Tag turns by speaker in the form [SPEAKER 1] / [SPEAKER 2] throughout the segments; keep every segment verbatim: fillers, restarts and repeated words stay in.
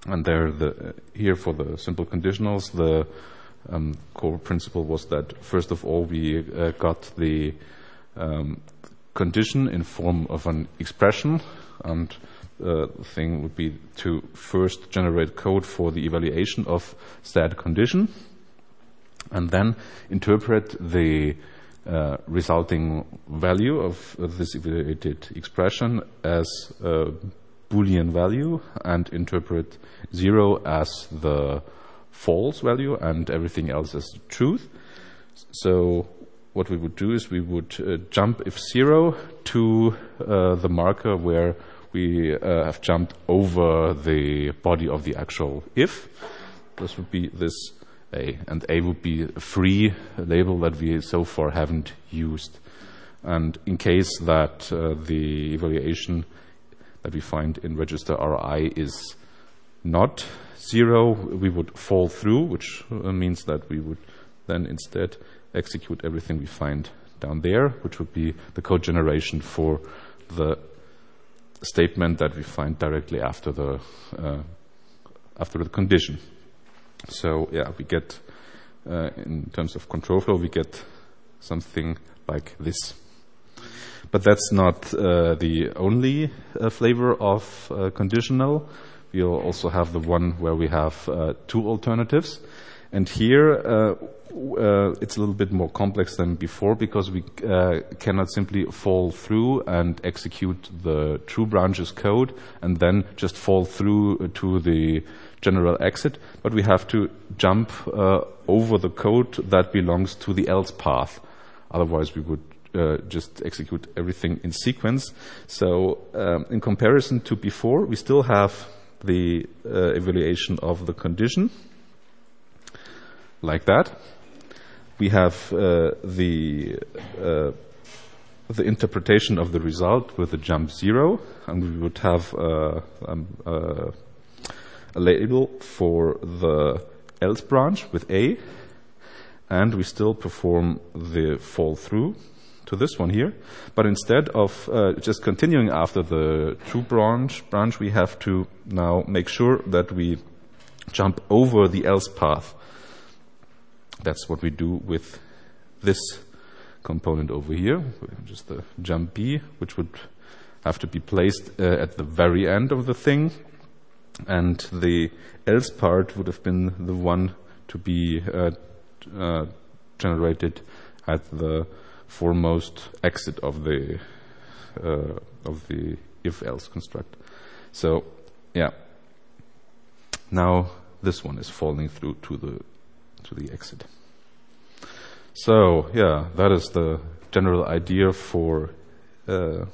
[SPEAKER 1] And there, the, here for the simple conditionals, the um, core principle was that first of all we uh, got the um, condition in form of an expression, and uh, the thing would be to first generate code for the evaluation of that condition, and then interpret the uh, resulting value of, of this evaluated expression as a Boolean value, and interpret zero as the false value and everything else as the truth. So what we would do is we would uh, jump if zero to uh, the marker where we uh, have jumped over the body of the actual if. This would be this A, and A would be a free label that we so far haven't used. And in case that uh, the evaluation that we find in register R I is not zero, we would fall through, which uh, means that we would then instead execute everything we find down there, which would be the code generation for the statement that we find directly after the uh, after the condition. So yeah, we get uh, in terms of control flow, we get something like this. But that's not uh, the only uh, flavor of uh, conditional. We'll also have the one where we have uh, two alternatives. And here uh, uh, it's a little bit more complex than before, because we uh, cannot simply fall through and execute the true branches code and then just fall through to the general exit, but we have to jump uh, over the code that belongs to the else path. Otherwise we would uh, just execute everything in sequence. So um, in comparison to before, we still have the uh, evaluation of the condition like that. We have uh, the uh, the interpretation of the result with the jump zero, and we would have uh, um, uh, a label for the else branch with A, and we still perform the fall through to this one here. But instead of uh, just continuing after the true branch, branch, we have to now make sure that we jump over the else path. That's what we do with this component over here, just the jump B, which would have to be placed uh, at the very end of the thing. And the else part would have been the one to be uh, uh, generated at the foremost exit of the uh, of the if-else construct. So, yeah. Now this one is falling through to the to the exit. So, yeah, that is the general idea for uh,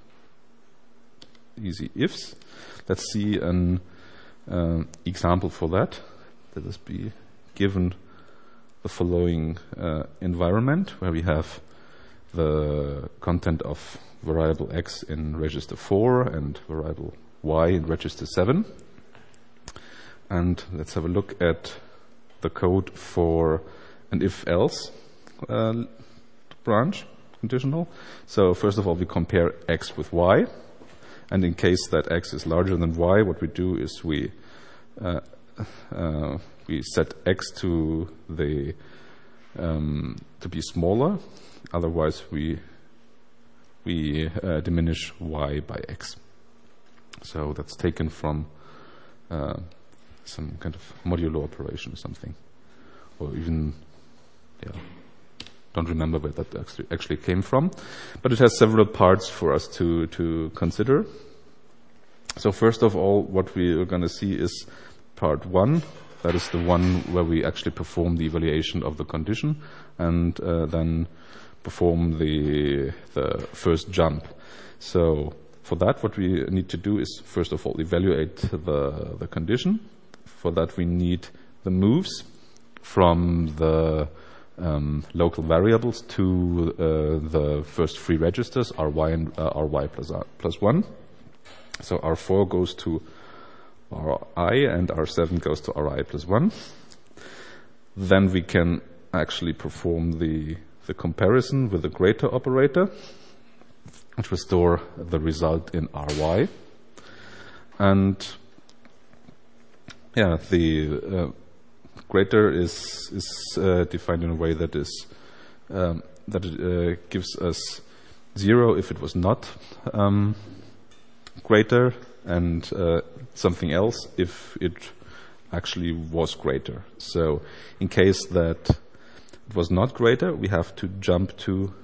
[SPEAKER 1] easy ifs. Let's see an uh, example for that. Let us be given the following uh, environment where we have the content of variable x in register four and variable y in register seven. And let's have a look at the code for an if-else uh, branch conditional. So first of all, we compare x with y. And in case that x is larger than y, what we do is we uh, uh, we set x to the um, to be smaller. Otherwise, we we uh, diminish y by x. So that's taken from uh, some kind of modulo operation or something, or even yeah, don't remember where that actually actually came from. But it has several parts for us to to consider. So first of all, what we are going to see is part one. That is the one where we actually perform the evaluation of the condition and uh, then perform the the first jump. So for that, what we need to do is first of all evaluate the the condition. For that, we need the moves from the um, local variables to uh, the first three registers, ry and uh, ry plus r plus one. So R four goes to Ri and R seven goes to Ri plus one. Then we can actually perform the, the comparison with the greater operator, which will store the result in Ry. And yeah, the uh, greater is is uh, defined in a way that is um, that it uh, gives us zero if it was not um, greater, and uh, something else if it actually was greater. So in case that it was not greater, we have to jump to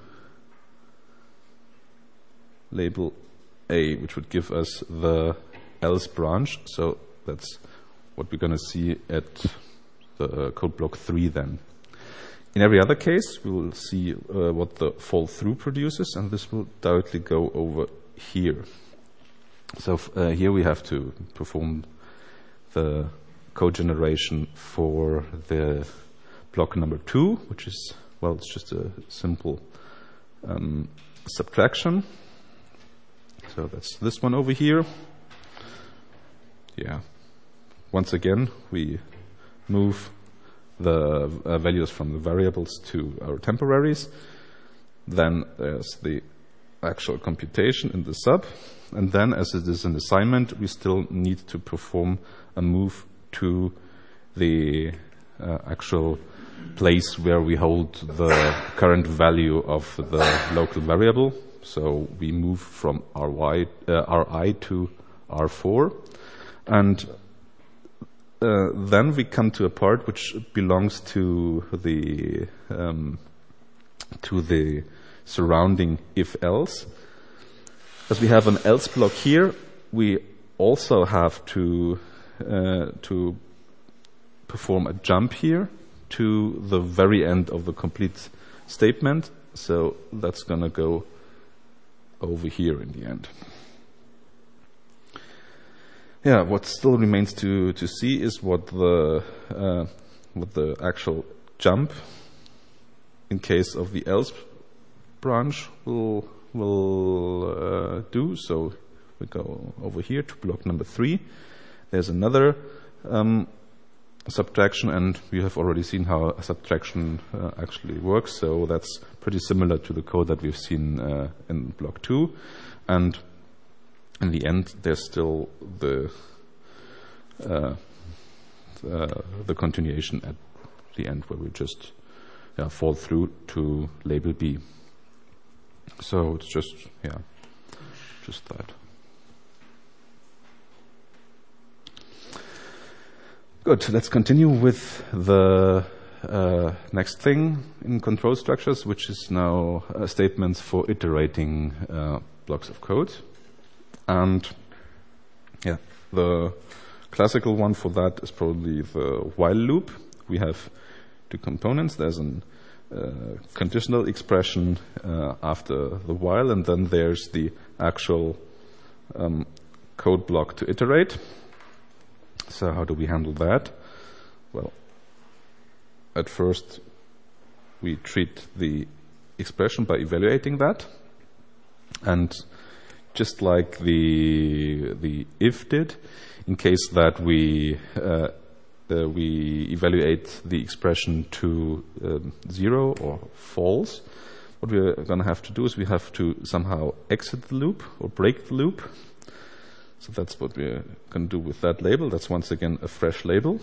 [SPEAKER 1] label A, which would give us the else branch. So that's what we're going to see at the uh, code block three then. In every other case, we will see uh, what the fall through produces, and this will directly go over here. So uh, here we have to perform the code generation for the block number two, which is, well, it's just a simple um, subtraction. So that's this one over here. Yeah. Once again, we move the uh, values from the variables to our temporaries. Then there's the actual computation in the sub. And then, as it is an assignment, we still need to perform a move to the uh, actual place where we hold the current value of the local variable. So we move from R Y, uh, R I to R four. And uh, then we come to a part which belongs to the um, to the surrounding if-else. As we have an else block here, we also have to uh, to perform a jump here to the very end of the complete statement. So that's going to go over here in the end. Yeah, what still remains to to see is what the uh, what the actual jump in case of the else branch will will uh, do. So we go over here to block number three. There's another um, subtraction, and we have already seen how a subtraction uh, actually works. So that's pretty similar to the code that we've seen uh, in block two. And in the end, there's still the uh, uh, the continuation at the end, where we just uh, fall through to label B. So it's just, yeah, just that. Good. Let's continue with the uh, next thing in control structures, which is now uh, statements for iterating uh, blocks of code. And yeah, the classical one for that is probably the while loop. We have two components. There's an uh, conditional expression uh, after the while, and then there's the actual um, code block to iterate. So how do we handle that? Well, at first we treat the expression by evaluating that, and just like the the if did, in case that we uh, uh, we evaluate the expression to um, zero or false, what we're going to have to do is we have to somehow exit the loop or break the loop. So that's what we're going to do with that label. That's once again a fresh label.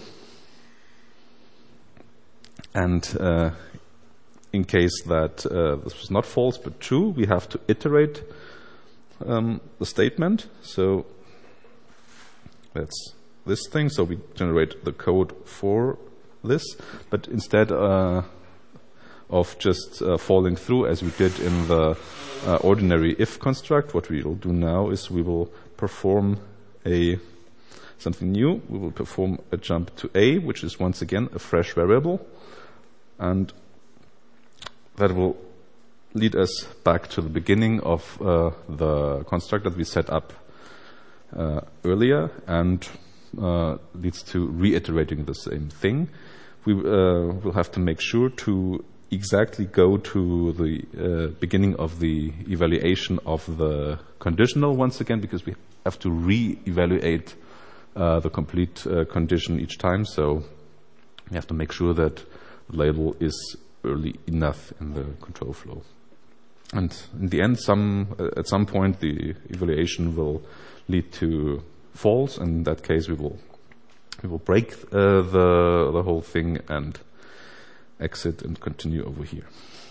[SPEAKER 1] And uh, in case that uh, this was not false but true, we have to iterate um, the statement. So that's this thing. So we generate the code for this, but instead uh, of just uh, falling through as we did in the uh, ordinary if construct, what we will do now is we will perform a something new. We will perform a jump to A, which is once again a fresh variable, and that will lead us back to the beginning of uh, the construct that we set up uh, earlier, and uh, leads to reiterating the same thing. We uh, will have to make sure to exactly go to the uh, beginning of the evaluation of the conditional once again, because we have to re-evaluate uh, the complete uh, condition each time. So we have to make sure that the label is early enough in the control flow. And in the end, some uh, at some point, the evaluation will lead to false. And in that case, we will we will break uh, the the whole thing and exit and continue over here.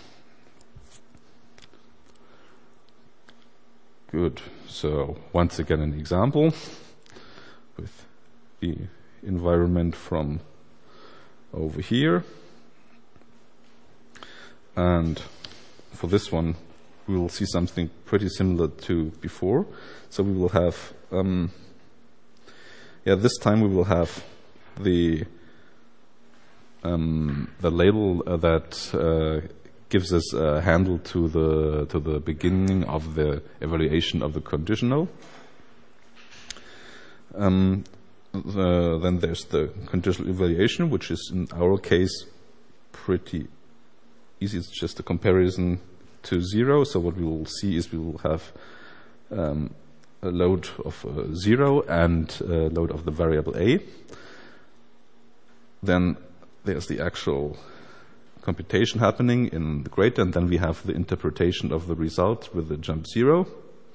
[SPEAKER 1] Good. So once again an example with the environment from over here. And for this one, we will see something pretty similar to before. So we will have, um, yeah, this time we will have the um, the label uh, that uh, gives us a handle to the to the beginning of the evaluation of the conditional. Um, the, then there's the conditional evaluation, which is in our case pretty easy. It's just a comparison to zero. So what we will see is we will have um, a load of uh, zero and a load of the variable a. Then there's the actual computation happening in the greater, and then we have the interpretation of the result with the jump zero.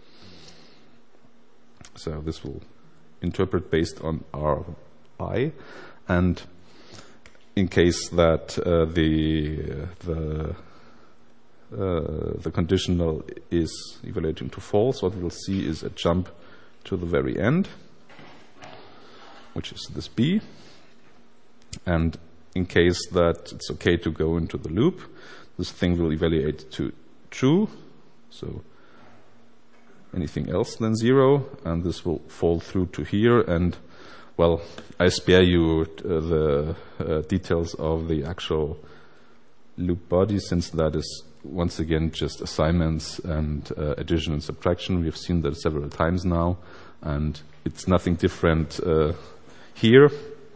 [SPEAKER 1] So this will interpret based on R I, and in case that uh, the the uh, the conditional is evaluating to false, what we will see is a jump to the very end, which is this B. And in case that it's okay to go into the loop, this thing will evaluate to true, so anything else than zero, and this will fall through to here. And well, I spare you uh, the uh, details of the actual loop body, since that is once again just assignments and uh, addition and subtraction. We have seen that several times now, and it's nothing different uh, here.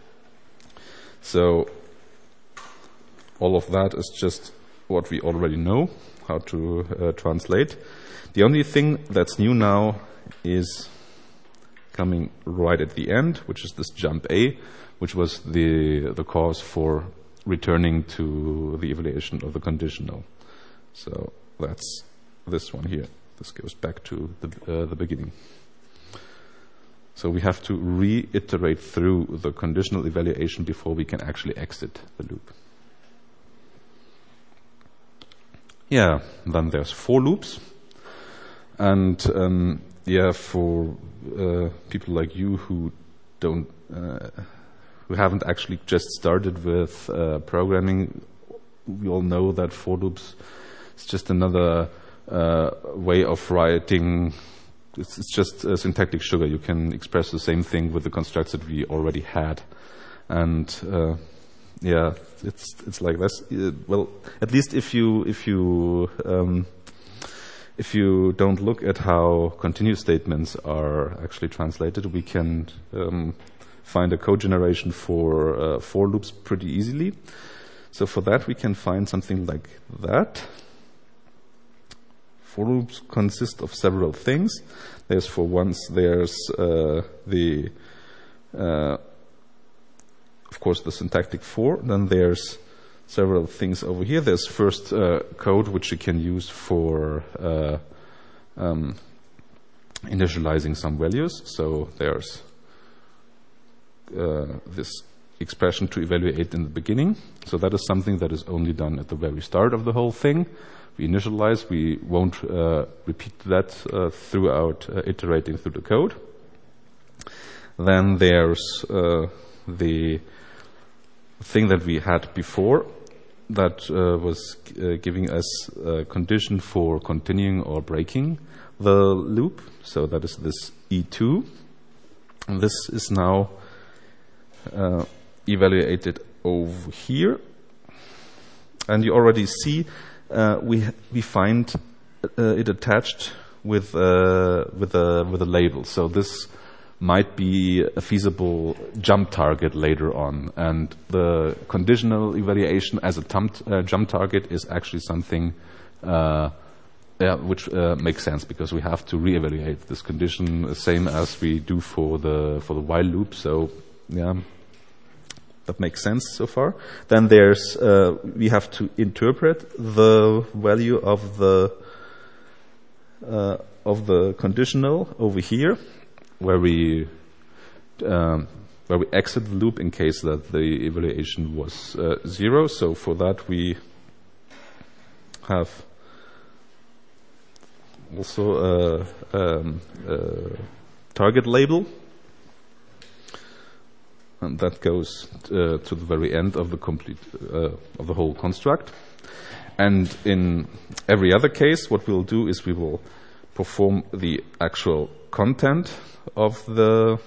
[SPEAKER 1] So all of that is just what we already know how to uh, translate. The only thing that's new now is coming right at the end, which is this jump A, which was the the cause for returning to the evaluation of the conditional. So that's this one here. This goes back to the, uh, the beginning. So we have to reiterate through the conditional evaluation before we can actually exit the loop. Yeah, then there's for loops. And um, yeah, for uh, people like you who don't, uh, who haven't actually just started with uh, programming, we all know that for loops is just another uh, way of writing. It's, it's just uh, syntactic sugar. You can express the same thing with the constructs that we already had, and uh, yeah, it's it's like this. Uh, well, at least if you if you um, if you don't look at how continuous statements are actually translated, we can um, find a code generation for uh, for loops pretty easily. So for that, we can find something like that. For loops consist of several things. There's for once, there's uh, the, uh, of course, the syntactic for. Then there's several things over here. There's first uh, code which you can use for uh, um, initializing some values. So there's uh, this expression to evaluate in the beginning. So that is something that is only done at the very start of the whole thing. We initialize, we won't uh, repeat that uh, throughout uh, iterating through the code. Then there's uh, the thing that we had before that uh, was uh, giving us a condition for continuing or breaking the loop. So that is this E two. And this is now uh, evaluated over here. And you already see Uh, we we find uh, it attached with uh, with a with a label. So this might be a feasible jump target later on, and the conditional evaluation as a tum- uh, jump target is actually something uh, yeah, which uh, makes sense, because we have to reevaluate this condition, same as we do for the for the while loop. So yeah. That makes sense so far. Then there's, uh, we have to interpret the value of the, uh, of the conditional over here, where we, um, where we exit the loop in case that the evaluation was uh, zero. So for that we have also a, um, a target label, and that goes uh, to the very end of the complete uh, of the whole construct. And in every other case, what we'll do is we will perform the actual content of the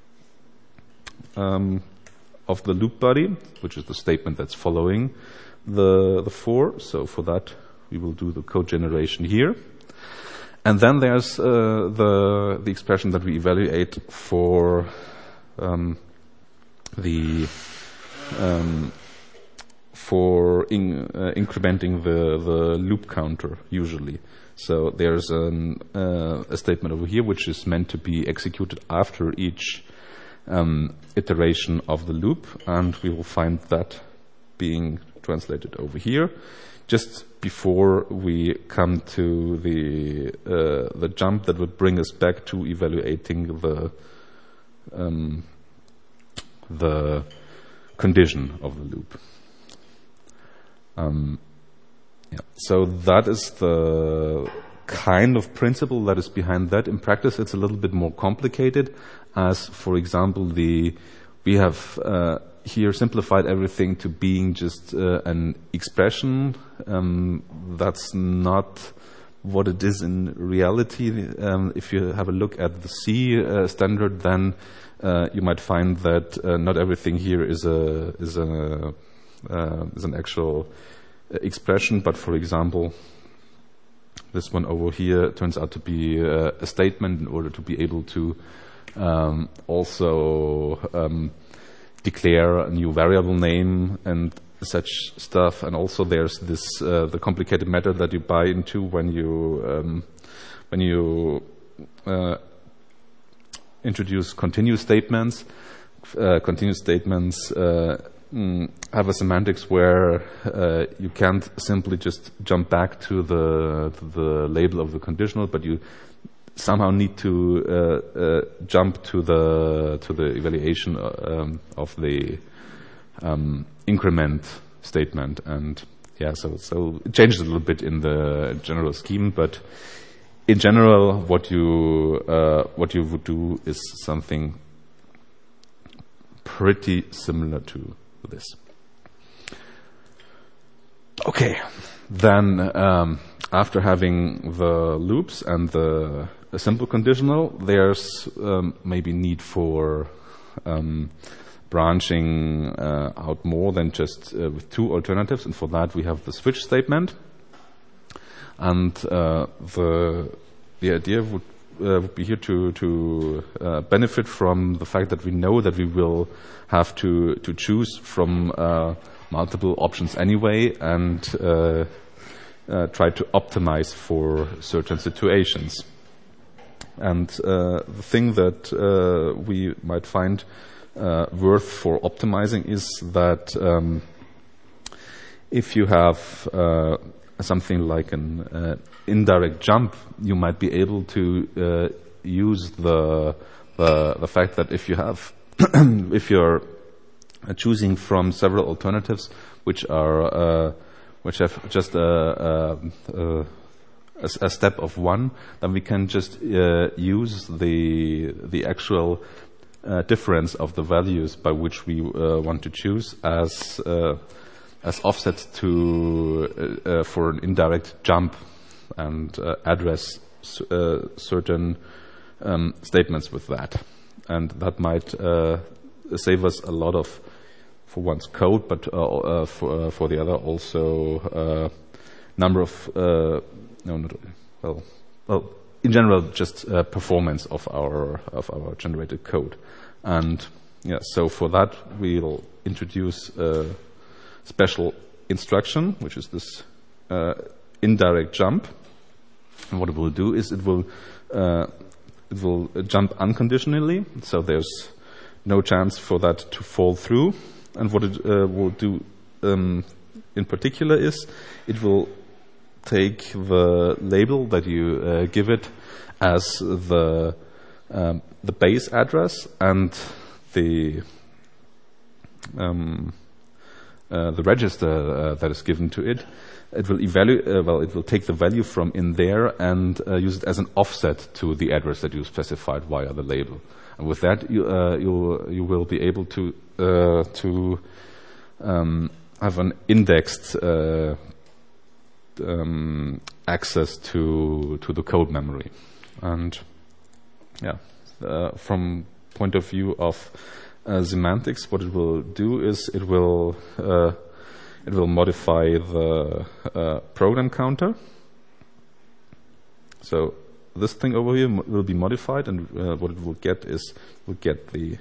[SPEAKER 1] um, of the loop body, which is the statement that's following the the for. So for that, we will do the code generation here. And then there's uh, the the expression that we evaluate for um, the um, for in, uh, incrementing the the loop counter usually. So there's an, uh, a statement over here which is meant to be executed after each um, iteration of the loop, and we will find that being translated over here just before we come to the uh, the jump that would bring us back to evaluating the um, the condition of the loop. Um, yeah. So that is the kind of principle that is behind that. In practice, it's a little bit more complicated, as, for example, the we have uh, here simplified everything to being just uh, an expression. Um, that's not what it is in reality. Um, if you have a look at the C uh, standard, then uh, you might find that uh, not everything here is a is a uh, is an actual expression. But for example, this one over here turns out to be uh, a statement in order to be able to um, also um, declare a new variable name and such stuff. And also there's this uh, the complicated method that you buy into when you um, when you uh, introduce continuous statements. Uh, continuous statements uh, mm, have a semantics where uh, you can't simply just jump back to the to the label of the conditional, but you somehow need to uh, uh, jump to the to the evaluation uh, um, of the um, increment statement. And yeah, so so it changes a little bit in the general scheme, but in general, what you uh, what you would do is something pretty similar to this. Okay, then um, after having the loops and the a simple conditional, there's um, maybe need for um, branching uh, out more than just uh, with two alternatives, and for that we have the switch statement. And uh, the the idea would uh, would be here to to uh, benefit from the fact that we know that we will have to to choose from uh, multiple options anyway, and uh, uh, try to optimize for certain situations. And uh, the thing that uh, we might find uh, worth for optimizing is that um, if you have uh, something like an uh, indirect jump, you might be able to uh, use the, the the fact that if you have if you're choosing from several alternatives which are uh, which have just a, a, a A, a step of one, then we can just uh, use the the actual uh, difference of the values by which we uh, want to choose as uh, as offset to uh, uh, for an indirect jump, and uh, address uh, certain um, statements with that, and that might uh, save us a lot of, for one's code, but uh, uh, for uh, for the other also uh, number of. Uh, No, not well. Well, in general, just uh, performance of our of our generated code, and yeah. So for that, we'll introduce a special instruction, which is this uh, indirect jump. And what it will do is it will uh, it will jump unconditionally. So there's no chance for that to fall through. And what it uh, will do um, in particular is it will take the label that you uh, give it as the um, the base address, and the um, uh, the register uh, that is given to it, it will evaluate. Uh, well, it will take the value from in there and uh, use it as an offset to the address that you specified via the label. And with that, you uh, you you will be able to uh, to um, have an indexed uh, um, access to to the code memory. And yeah, uh, from point of view of uh, semantics, what it will do is it will uh, it will modify the uh, program counter. So this thing over here mo- will be modified, and uh, what it will get is will get the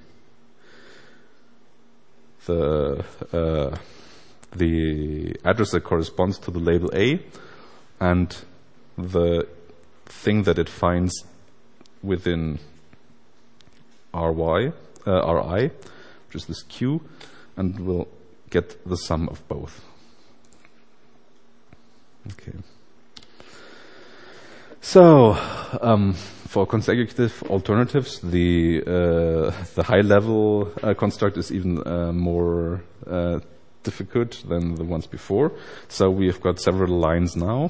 [SPEAKER 1] the uh, the address that corresponds to the label A, and the thing that it finds within R Y, uh, R I, which is this Q, and will get the sum of both. Okay. So, um, for consecutive alternatives, the uh, the high-level uh, construct is even uh, more uh, difficult than the ones before. So we have got several lines now.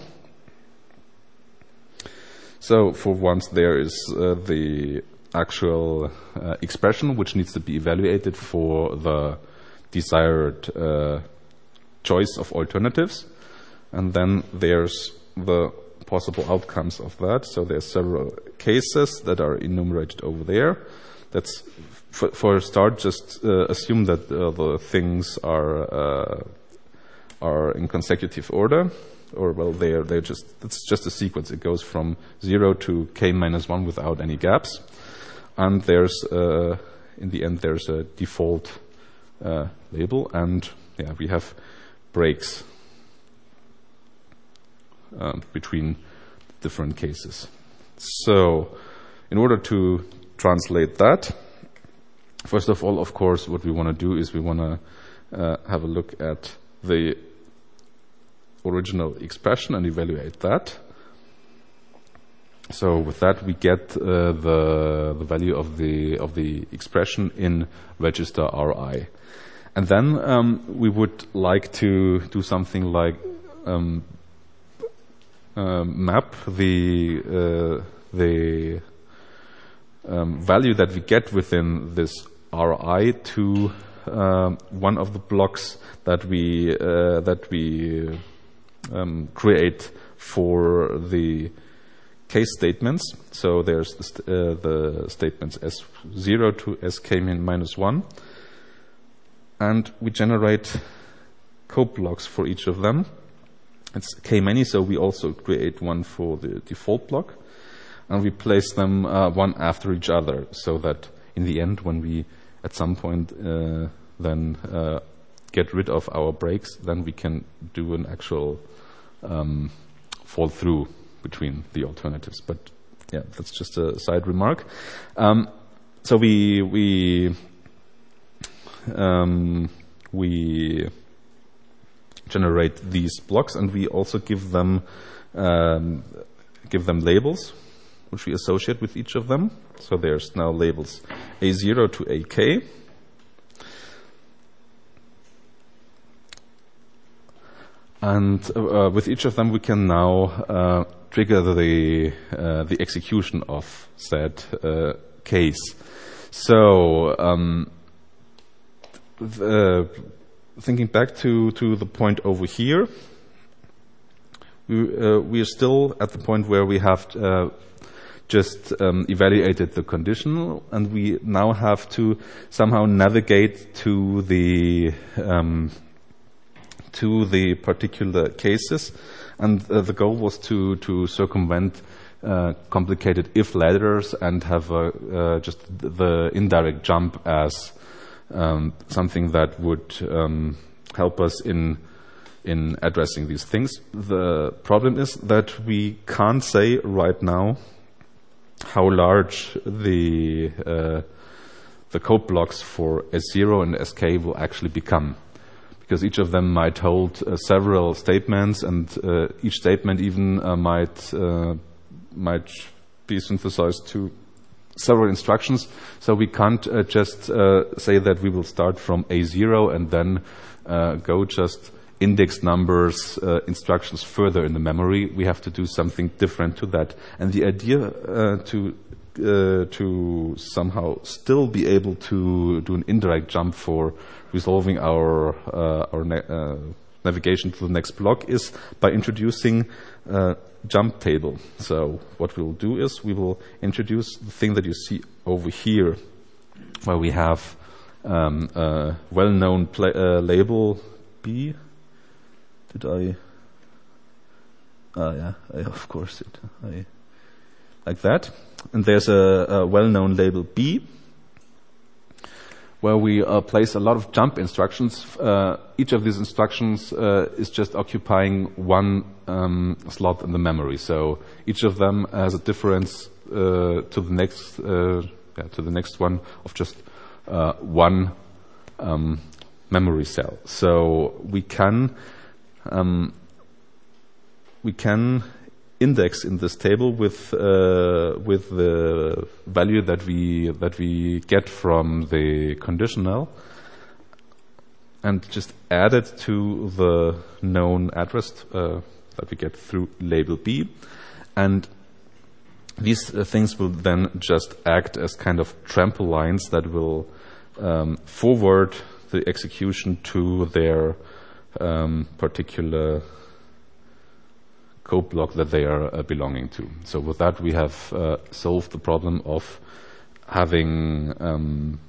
[SPEAKER 1] So for once there is uh, the actual uh, expression which needs to be evaluated for the desired uh, choice of alternatives, and then there's the possible outcomes of that. So there's several cases that are enumerated over there. That's for, for a start, just uh, assume that uh, the things are uh, are in consecutive order. Or well, they're they're just it's just a sequence. It goes from zero to k minus one without any gaps, and there's uh, in the end there's a default uh, label, and yeah, we have breaks uh, between different cases. So, in order to translate that, first of all, of course, what we want to do is we want to uh, have a look at the original expression and evaluate that. So with that we get uh, the the value of the of the expression in register R I, and then um, we would like to do something like um, uh, map the uh, the um, value that we get within this R I to uh, one of the blocks that we uh, that we Um, create for the case statements. So there's the, st- uh, the statements S zero to S k min minus one, and we generate code blocks for each of them. It's k many, so we also create one for the default block, and we place them uh, one after each other, so that in the end, when we at some point uh, then uh, get rid of our breaks, then we can do an actual um, fall through between the alternatives. But yeah, that's just a side remark. Um, so we we um, we generate these blocks, and we also give them um, give them labels, which we associate with each of them. So there's now labels A zero to A K. And uh, with each of them, we can now uh, trigger the uh, the execution of said uh, case. So, um, the, thinking back to, to the point over here, we uh, we are still at the point where we have uh, just um, evaluated the conditional, and we now have to somehow navigate to the um, to the particular cases, and uh, the goal was to to circumvent uh, complicated if ladders and have uh, uh, just the indirect jump as um, something that would um, help us in in addressing these things. The problem is that we can't say right now how large the uh, the code blocks for S zero and S K will actually become, because each of them might hold uh, several statements, and uh, each statement even uh, might uh, might be synthesized to several instructions, so we can't uh, just uh, say that we will start from A zero and then uh, go just index numbers, uh, instructions further in the memory. We have to do something different to that. And the idea uh, to uh, to somehow still be able to do an indirect jump for resolving our uh, our na- uh, navigation to the next block is by introducing uh, jump table. So what we'll do is we will introduce the thing that you see over here, where we have um, a well-known pla- uh, label B. Did I? Ah, yeah, I, of course it. I like that. And there's a, a well-known label B, where we uh, place a lot of jump instructions. Uh, each of these instructions uh, is just occupying one um, slot in the memory. So each of them has a difference uh, to the next uh, yeah, to the next one of just uh, one um, memory cell. So we can um, we can index in this table with uh, with the value that we that we get from the conditional, and just add it to the known address uh, that we get through label B, and these uh, things will then just act as kind of trampolines that will um, forward the execution to their um, particular code block that they are uh, belonging to. So with that, we have uh, solved the problem of having um,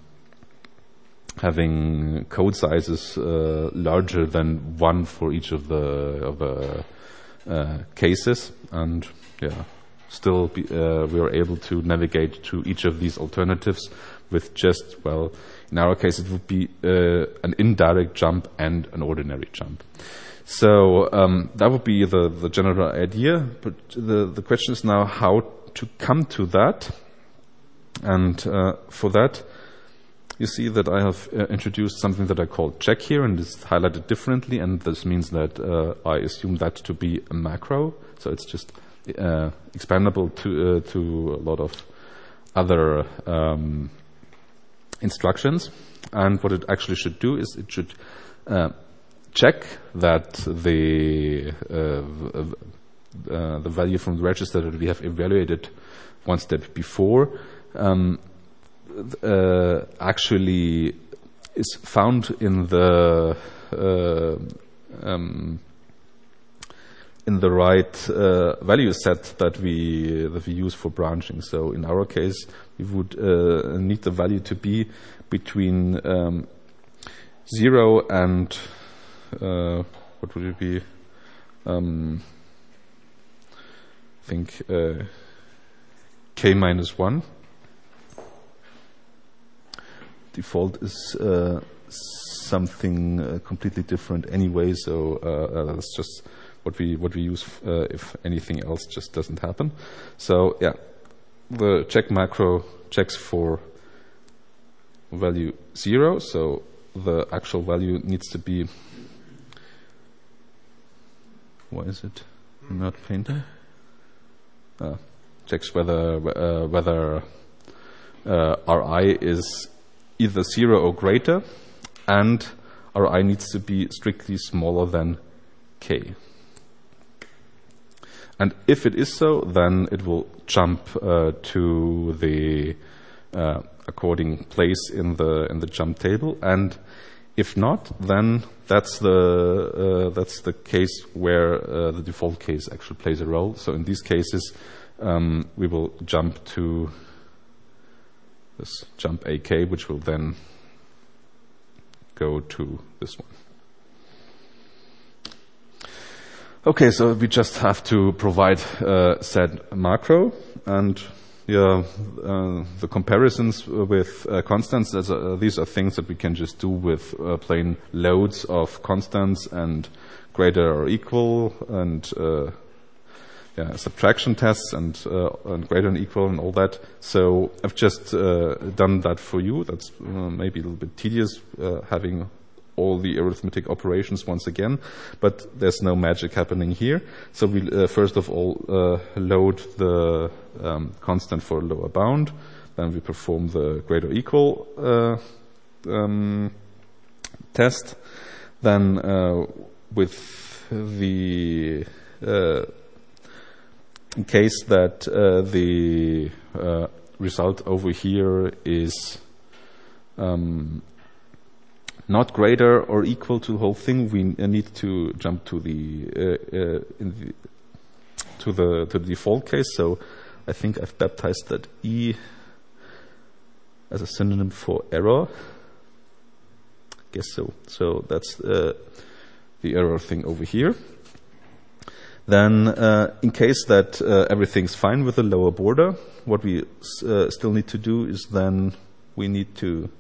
[SPEAKER 1] having code sizes uh, larger than one for each of the of the uh, cases, and yeah, still be, uh, we are able to navigate to each of these alternatives with just, well, in our case, it would be uh, an indirect jump and an ordinary jump. So um, that would be the, the general idea, but the, the question is now how to come to that. And uh, for that, you see that I have uh, introduced something that I call check here, and it's highlighted differently, and this means that uh, I assume that to be a macro, so it's just uh, expandable to uh, to a lot of other um, instructions. And what it actually should do is it should uh, check that the uh, uh, the value from the register that we have evaluated one step before um, uh, actually is found in the uh, um, in the right uh, value set that we that we use for branching. So in our case, we would uh, need the value to be between um, zero and Uh, what would it be? Um, I think uh, k minus one. Default is uh, something uh, completely different anyway, so uh, uh, that's just what we what we use uh, if anything else just doesn't happen. So yeah, the check macro checks for value zero, so the actual value needs to be. Why is it not painted? Uh, checks whether uh, whether uh, Ri is either zero or greater, and Ri needs to be strictly smaller than k. And if it is so, then it will jump uh, to the uh, according place in the in the jump table, and if not, then that's the uh, that's the case where uh, the default case actually plays a role. So in these cases, um, we will jump to this jump A K, which will then go to this one. Okay, so we just have to provide uh, said macro, and yeah, uh, the comparisons with uh, constants, uh, these are things that we can just do with uh, plain loads of constants and greater or equal, and uh, yeah, subtraction tests and, uh, and greater and equal and all that. So I've just uh, done that for you. That's uh, maybe a little bit tedious uh, having all the arithmetic operations once again, but there's no magic happening here. So we uh, first of all uh, load the um, constant for lower bound, then we perform the greater or equal uh, um, test. Then uh, with the uh, in case that uh, the uh, result over here is um, not greater or equal to the whole thing, we uh, need to jump to the, uh, uh, in the to the to the default case. So I think I've baptized that E as a synonym for error. Guess so. So that's uh, the error thing over here. Then, uh, in case that uh, everything's fine with the lower border, what we uh, still need to do is then we need to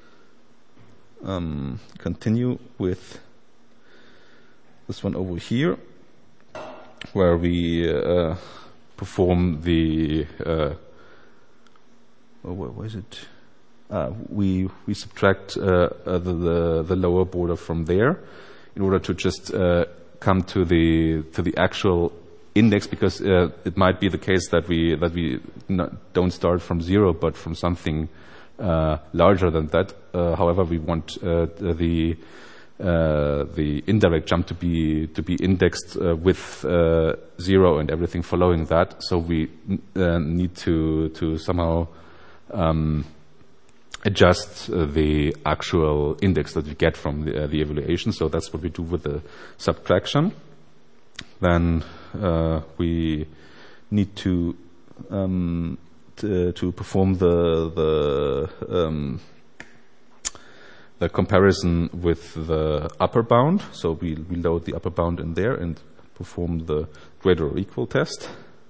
[SPEAKER 1] um, continue with this one over here, where we uh, perform the uh, oh, where was it? Uh, we we subtract uh, uh, the, the the lower border from there in order to just uh, come to the to the actual index, because uh, it might be the case that we that we not, don't start from zero but from something uh, larger than that. Uh, however, we want uh, the uh, the indirect jump to be to be indexed uh, with uh, zero and everything following that. So we uh, need to to somehow um, adjust uh, the actual index that we get from the, uh, the evaluation. So that's what we do with the subtraction. Then uh, we need to um, to, to perform the the um, the comparison with the upper bound. So we, we load the upper bound in there and perform the greater or equal test.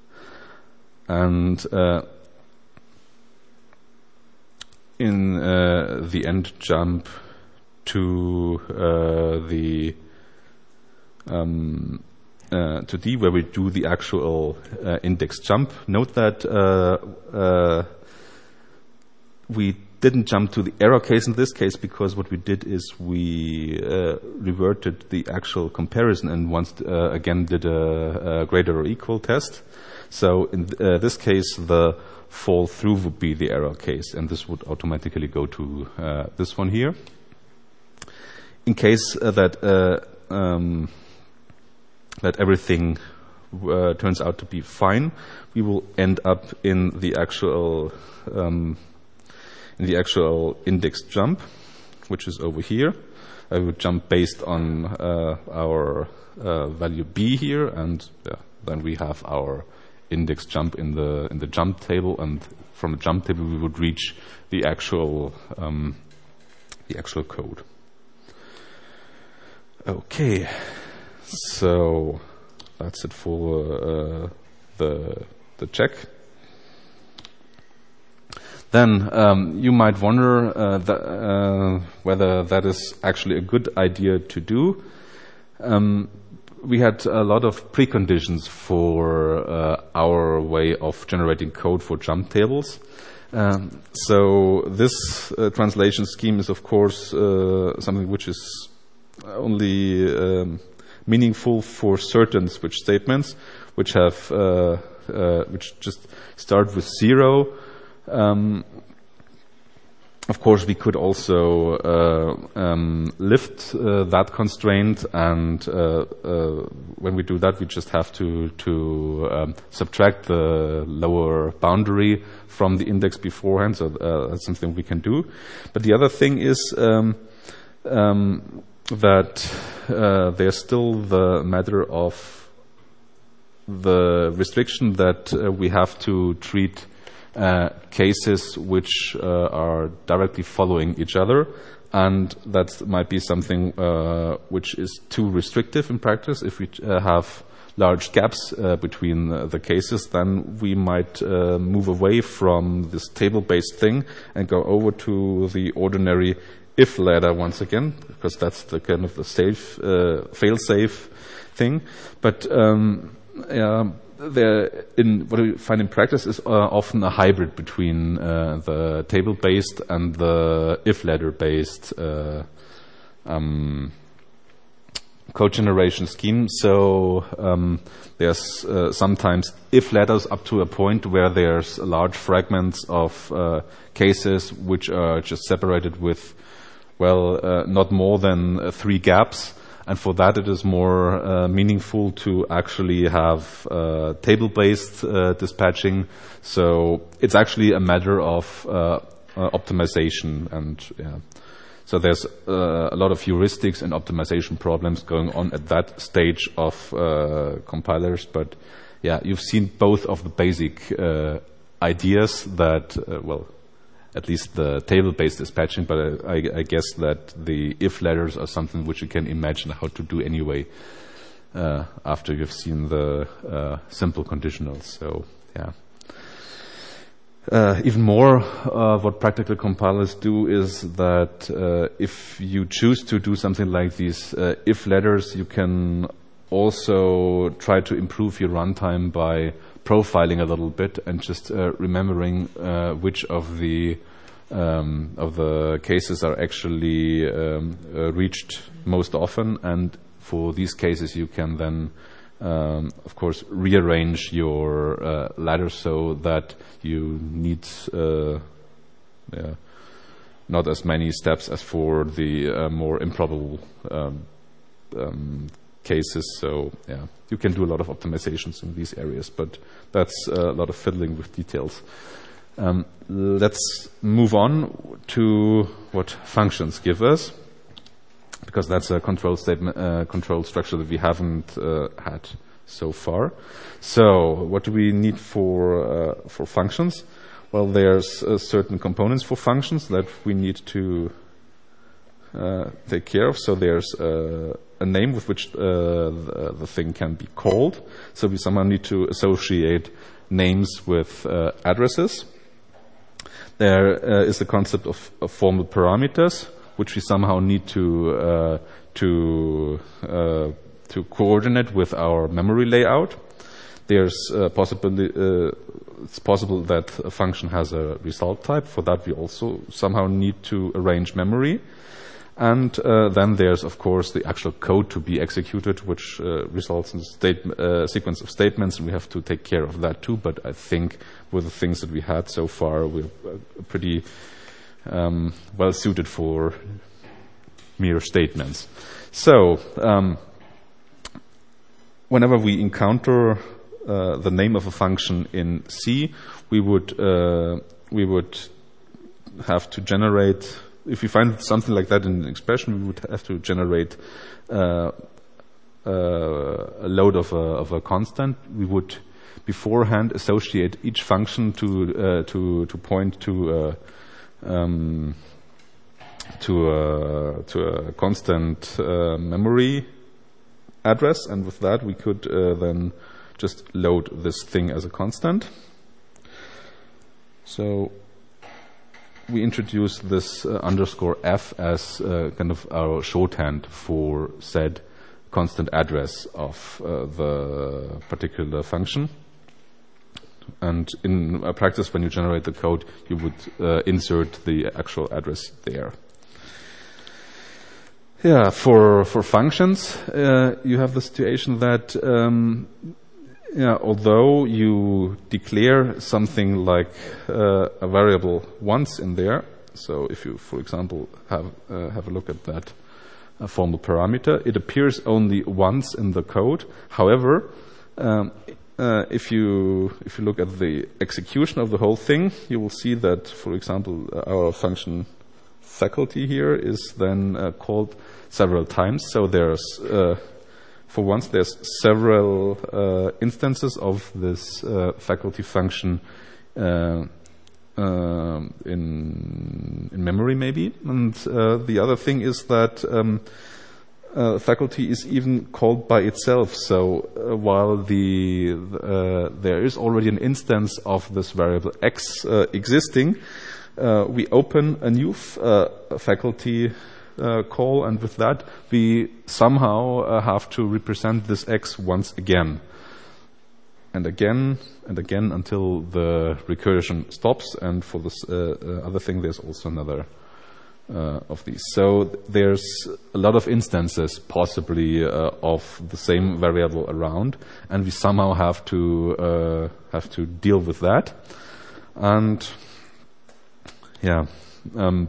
[SPEAKER 1] And uh, in uh, the end jump to uh, the um, uh, to D, where we do the actual uh, index jump. Note that uh, uh, we didn't jump to the error case in this case, because what we did is we uh, reverted the actual comparison and once uh, again did a, a greater or equal test. So in th uh, this case, the fall through would be the error case, and this would automatically go to uh, this one here. In case uh, that uh, um, that everything uh, turns out to be fine, we will end up in the actual um, in the actual index jump, which is over here. I would jump based on uh, our uh, value B here, and yeah, then we have our index jump in the in the jump table, and from the jump table we would reach the actual um, the actual code. Okay, so that's it for uh, the the check. Then um, you might wonder uh, th uh, whether that is actually a good idea to do. Um, we had a lot of preconditions for uh, our way of generating code for jump tables. Um, so this uh, translation scheme is, of course, uh, something which is only um, meaningful for certain switch statements, which have uh, uh, which just start with zero. Um, of course, we could also uh, um, lift uh, that constraint, and uh, uh, when we do that, we just have to to um, subtract the lower boundary from the index beforehand. So uh, that's something we can do. But the other thing is um, um, that uh, there's still the matter of the restriction that uh, we have to treat Uh, cases which uh, are directly following each other, and that might be something uh, which is too restrictive in practice. If we uh, have large gaps uh, between uh, the cases, then we might uh, move away from this table-based thing and go over to the ordinary if ladder once again, because that's the kind of the safe, uh, fail-safe thing. But um, yeah, There, in what we find in practice is uh, often a hybrid between uh, the table-based and the if ladder-based uh, um, code generation scheme. So um, there's uh, sometimes if letters up to a point where there's large fragments of uh, cases which are just separated with, well, uh, not more than uh, three gaps. And for that, it is more uh, meaningful to actually have uh, table-based uh, dispatching. So it's actually a matter of uh, uh, optimization. And yeah. So there's uh, a lot of heuristics and optimization problems going on at that stage of uh, compilers. But yeah, you've seen both of the basic uh, ideas that, uh, well, at least the table-based dispatching, but I, I guess that the if letters are something which you can imagine how to do anyway uh, after you've seen the uh, simple conditionals. So, yeah. Uh, even more, uh, what practical compilers do is that uh, if you choose to do something like these uh, if letters, you can also try to improve your runtime by profiling a little bit and just uh, remembering uh, which of the um, of the cases are actually um, uh, reached most often, and for these cases you can then um, of course rearrange your uh, ladder so that you need uh, yeah, not as many steps as for the uh, more improbable um, um, cases. So yeah, you can do a lot of optimizations in these areas, but that's a lot of fiddling with details. Um, let's move on to what functions give us, because that's a control statement, uh, control structure that we haven't uh, had so far. So what do we need for uh, for functions? Well, there's uh, certain components for functions that we need to uh, take care of. So there's uh, a name with which uh, the, the thing can be called. So we somehow need to associate names with uh, addresses. There uh, is the concept of, of formal parameters, which we somehow need to uh, to uh, to coordinate with our memory layout. There's uh, possibly uh, it's possible that a function has a result type. For that, we also somehow need to arrange memory. And uh, then there's, of course, the actual code to be executed, which uh, results in a state, uh, sequence of statements, and we have to take care of that too. But I think with the things that we had so far, we're pretty um, well suited for mere statements. So um, whenever we encounter uh, the name of a function in C, we would uh, we would have to generate. If we find something like that in an expression, we would have to generate uh, uh, a load of a, of a constant. We would beforehand associate each function to uh, to to point to a, um, to a, to a constant uh, memory address, and with that we could uh, then just load this thing as a constant. So we introduce this uh, underscore f as uh, kind of our shorthand for said constant address of uh, the particular function. And in uh, practice, when you generate the code, you would uh, insert the actual address there. Yeah, for for functions, uh, you have the situation that um, yeah, although you declare something like uh, a variable once in there, so if you, for example, have uh, have a look at that uh, formal parameter, it appears only once in the code. However, um, uh, if you if you look at the execution of the whole thing, you will see that, for example, our function faculty here is then uh, called several times. So there's uh, For once, there's several uh, instances of this uh, faculty function uh, uh, in in memory, maybe. And uh, the other thing is that um, uh, faculty is even called by itself. So uh, while the uh, there is already an instance of this variable x uh, existing, uh, we open a new f- uh, faculty Uh, call, and with that we somehow uh, have to represent this x once again and again and again until the recursion stops. And for this uh, uh, other thing, there's also another uh, of these. So th- there's a lot of instances possibly uh, of the same variable around, and we somehow have to uh, have to deal with that. And yeah, um,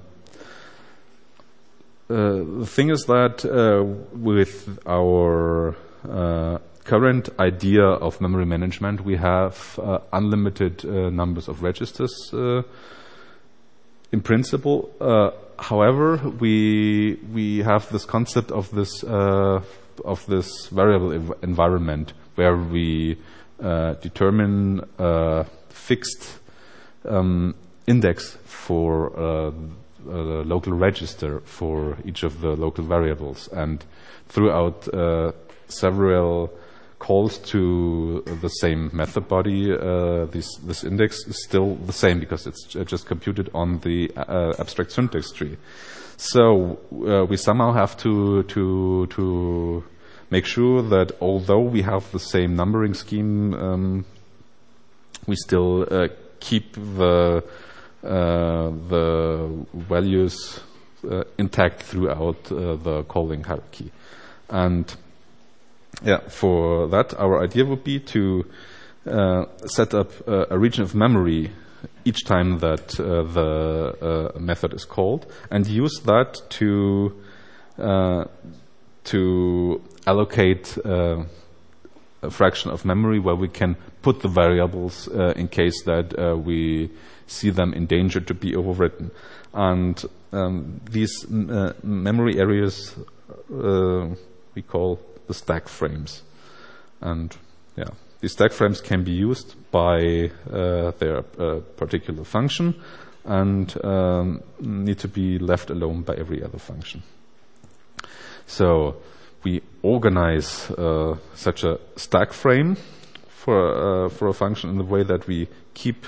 [SPEAKER 1] uh, the thing is that uh, with our uh, current idea of memory management, we have uh, unlimited uh, numbers of registers uh, in principle. Uh, however, we we have this concept of this uh, of this variable ev- environment where we uh, determine a fixed um, index for uh, a local register for each of the local variables, and throughout uh, several calls to the same method body, uh, this, this index is still the same because it's just computed on the uh, abstract syntax tree. So uh, we somehow have to to to make sure that although we have the same numbering scheme, um, we still uh, keep the uh, the values uh, intact throughout uh, the calling hierarchy. And yeah, for that, our idea would be to uh, set up uh, a region of memory each time that uh, the uh, method is called, and use that to uh, to allocate uh, a fraction of memory where we can put the variables uh, in case that uh, we see them in danger to be overwritten. And um, these uh, memory areas uh, we call the stack frames. And yeah, these stack frames can be used by uh, their uh, particular function and um, need to be left alone by every other function. So we organize uh, such a stack frame for uh, for a function in the way that we keep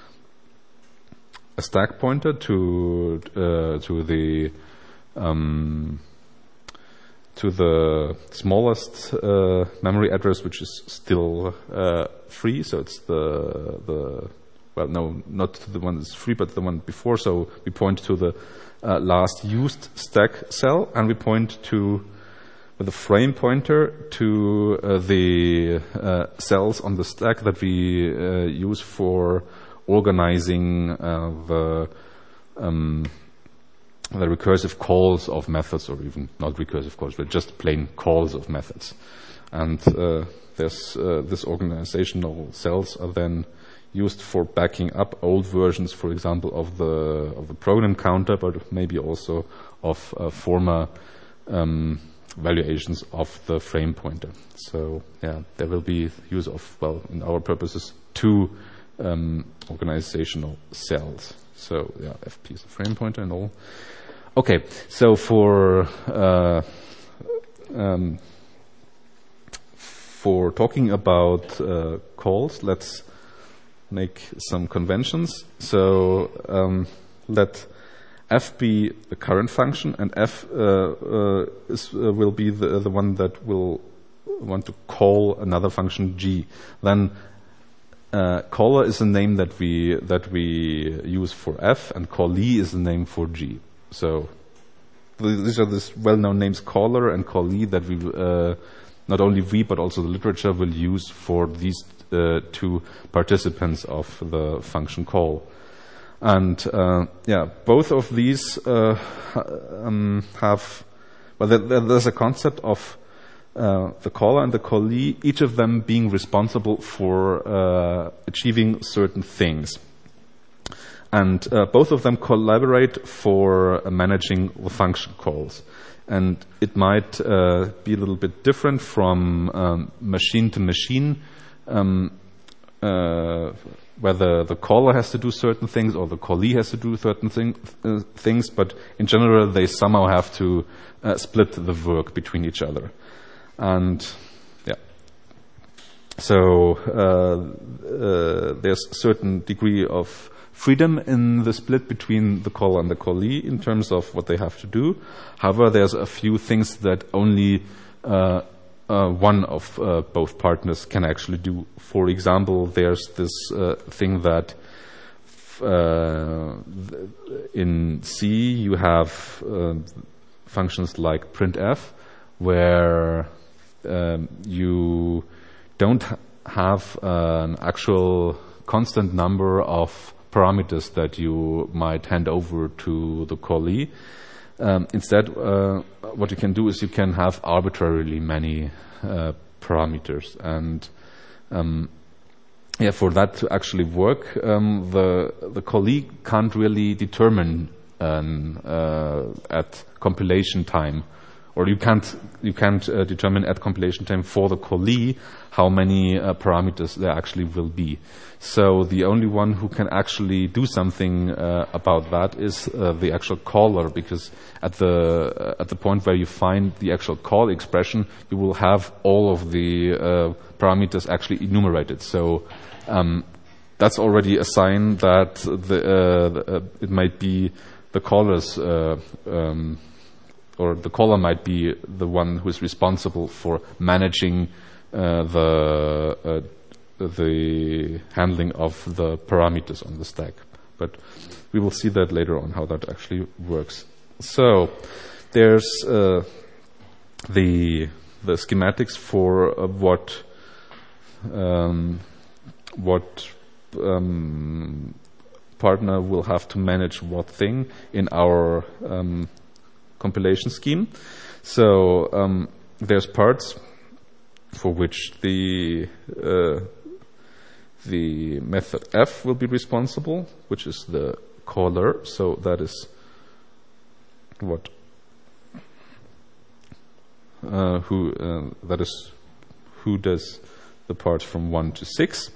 [SPEAKER 1] a stack pointer to uh, to the um, to the smallest uh, memory address, which is still uh, free. So it's the the well, no, not the one that's free, but the one before. So we point to the uh, last used stack cell, and we point to with a frame pointer to uh, the uh, cells on the stack that we uh, use for organizing uh, the um, the recursive calls of methods, or even not recursive calls, but just plain calls of methods. And uh, there's uh, this organizational cells are then used for backing up old versions, for example, of the of the program counter, but maybe also of uh, former um, valuations of the frame pointer. So yeah, there will be use of, well, in our purposes, two um, organizational cells. So yeah, F P is the frame pointer and all. Okay, so for uh, um, for talking about uh, calls, let's make some conventions. So um, let F be the current function, and F uh, uh, is, uh, will be the, the one that will want to call another function G. Then uh, caller is the name that we that we use for F, and callee is the name for G. So th- these are these well-known names, caller and callee, that we uh, not only we but also the literature will use for these uh, two participants of the function call. And uh, yeah, both of these uh, um, have, well, there, there's a concept of uh, the caller and the callee, each of them being responsible for uh, achieving certain things. And uh, both of them collaborate for uh, managing the function calls. And it might uh, be a little bit different from um, machine to machine, um, uh, whether the caller has to do certain things or the callee has to do certain thing, uh, things, but in general they somehow have to uh, split the work between each other. And yeah, so uh, uh, there's a certain degree of freedom in the split between the caller and the callee in terms of what they have to do. However, there's a few things that only uh, Uh, one of uh, both partners can actually do. For example, there's this uh, thing that uh, in C you have uh, functions like printf, where um, you don't ha have uh, an actual constant number of parameters that you might hand over to the callee. Um, instead, uh, what you can do is you can have arbitrarily many uh, parameters, and um, yeah, for that to actually work, um, the the callee can't really determine um, uh, at compilation time, or you can't you can't uh, determine at compilation time for the callee how many uh, parameters there actually will be. So the only one who can actually do something uh, about that is uh, the actual caller, because at the uh, at the point where you find the actual call expression, you will have all of the uh, parameters actually enumerated. So um, that's already a sign that the, uh, the, uh, it might be the caller's uh, um, or the caller might be the one who is responsible for managing uh, the uh, the handling of the parameters on the stack. But we will see that later on, how that actually works. So there's uh, the the schematics for uh, what um, what um, partner will have to manage what thing in our um, compilation scheme. So um, there's parts for which the uh, the method f will be responsible, which is the caller. So that is what uh, who uh, that is who does the parts from one to six.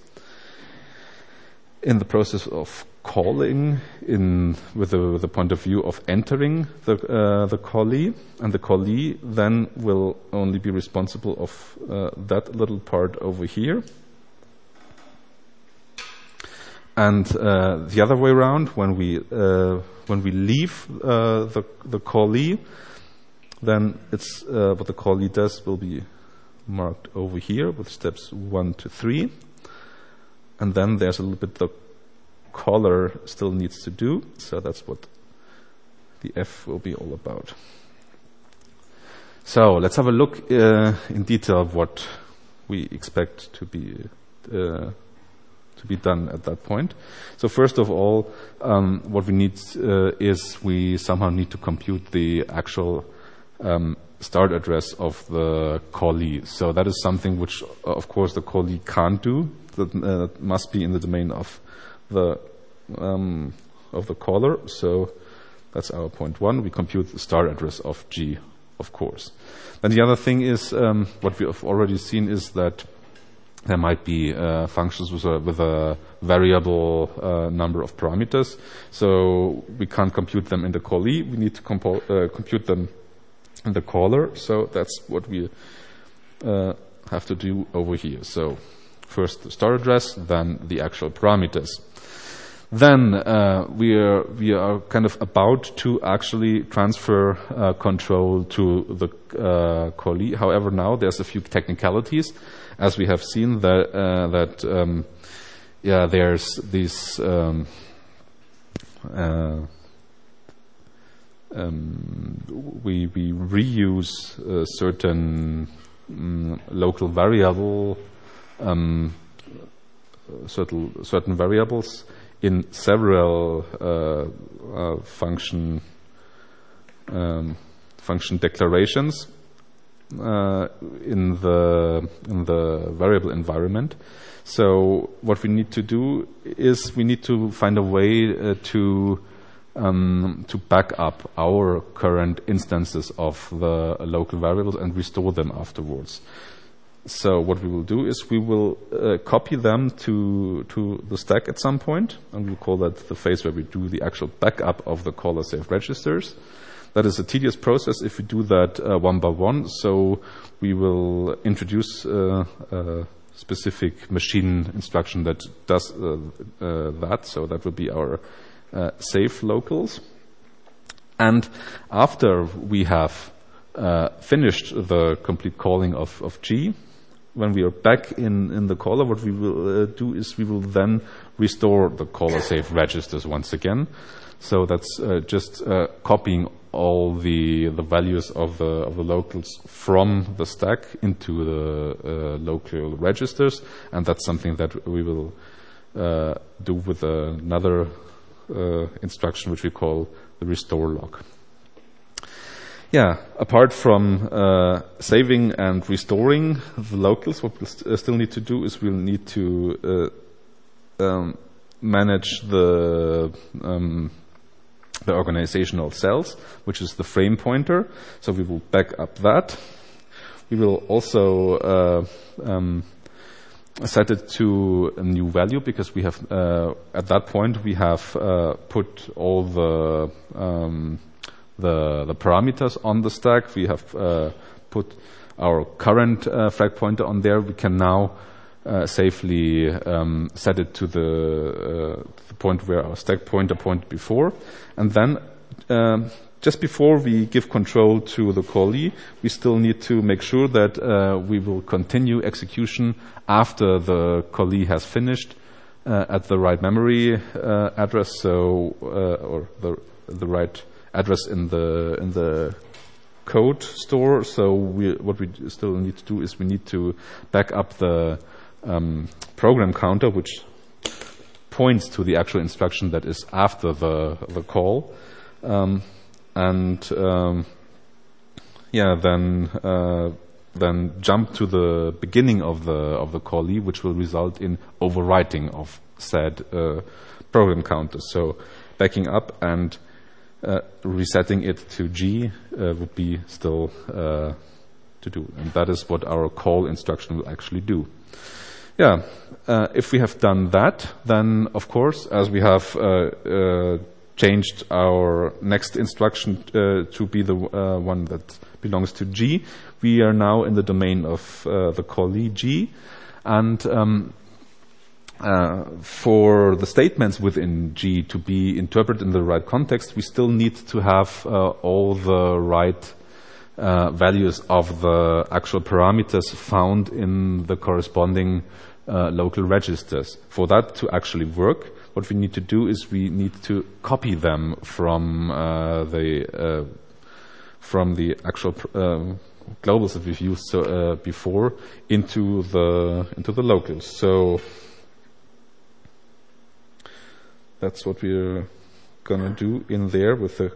[SPEAKER 1] In the process of calling, in with the, with the point of view of entering the uh, the callee, and the callee then will only be responsible of uh, that little part over here. And uh, the other way around, when we uh, when we leave uh, the the callee, then it's uh, what the callee does will be marked over here with steps one to three, and then there's a little bit the caller still needs to do. So that's what the F will be all about. So let's have a look uh, in detail of what we expect to be uh, to be done at that point. So first of all, um, what we need uh, is we somehow need to compute the actual um, start address of the callee. So that is something which, uh, of course, the callee can't do. That uh, must be in the domain of the um, of the caller. So that's our point one. We compute the start address of G, of course. And the other thing is um, what we have already seen is that there might be uh, functions with a, with a variable uh, number of parameters. So we can't compute them in the callee. We need to compo uh, compute them in the caller. So that's what we uh, have to do over here. So first the start address, then the actual parameters. Then uh, we are we are kind of about to actually transfer uh, control to the uh, callee. However, now there's a few technicalities, as we have seen that uh, that um, yeah there's this um, uh, um, we we reuse uh, certain um, local variable um, certain certain variables in several uh, uh, function um, function declarations uh, in the in the variable environment. So what we need to do is we need to find a way uh, to um, to back up our current instances of the local variables and restore them afterwards. So what we will do is we will uh, copy them to to the stack at some point, and we'll call that the phase where we do the actual backup of the caller saved registers. That is a tedious process if we do that uh, one by one. So we will introduce uh, a specific machine instruction that does uh, uh, that. So that will be our uh, save locals. And after we have uh, finished the complete calling of, of G, when we are back in, in the caller, what we will uh, do is we will then restore the caller save registers once again. So that's uh, just uh, copying all the the values of the of the locals from the stack into the uh, local registers, and that's something that we will uh, do with another uh, instruction which we call the restore log. Yeah, apart from uh, saving and restoring the locals, what we st- uh, still need to do is we'll need to uh, um, manage the um, the organizational cells, which is the frame pointer. So we will back up that. We will also uh, um, set it to a new value, because we have uh, at that point we have uh, put all the um, the the parameters on the stack. We have uh, put our current uh, flag pointer on there. We can now uh, safely um, set it to the, uh, the point where our stack pointer pointed before, and then um, just before we give control to the callee, we still need to make sure that uh, we will continue execution after the callee has finished uh, at the right memory uh, address, so uh, or the the right address in the in the code store. So we, what we still need to do is we need to back up the um, program counter, which points to the actual instruction that is after the the call, um, and um, yeah, then uh, then jump to the beginning of the of the callee, which will result in overwriting of said uh, program counter. So backing up and Uh, resetting it to G uh, would be still uh, to do, and that is what our call instruction will actually do. Yeah, uh, if we have done that, then of course, as we have uh, uh, changed our next instruction uh, to be the uh, one that belongs to G, we are now in the domain of uh, the callee G, and um, Uh, for the statements within G to be interpreted in the right context, we still need to have uh, all the right uh, values of the actual parameters found in the corresponding uh, local registers. For that to actually work, what we need to do is we need to copy them from uh, the uh, from the actual uh, globals that we've used so, uh, before into the into the locals. So that's what we're gonna do in there with the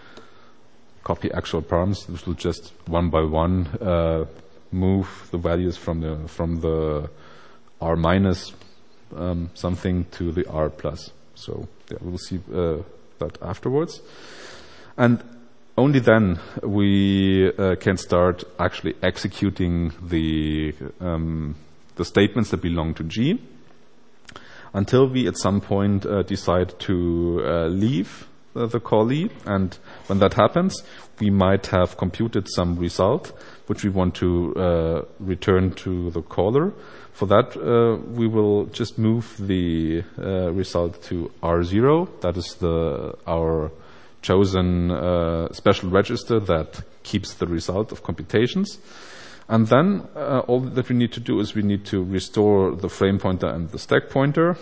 [SPEAKER 1] copy actual params, which will just one by one uh, move the values from the from the R minus um, something to the R plus. So yeah, we'll see uh, that afterwards, and only then we uh, can start actually executing the um, the statements that belong to G, until we at some point uh, decide to uh, leave uh, the callee. And when that happens, we might have computed some result which we want to uh, return to the caller. For that, uh, we will just move the uh, result to R zero. That is the our chosen uh, special register that keeps the result of computations. And then uh, all that we need to do is we need to restore the frame pointer and the stack pointer.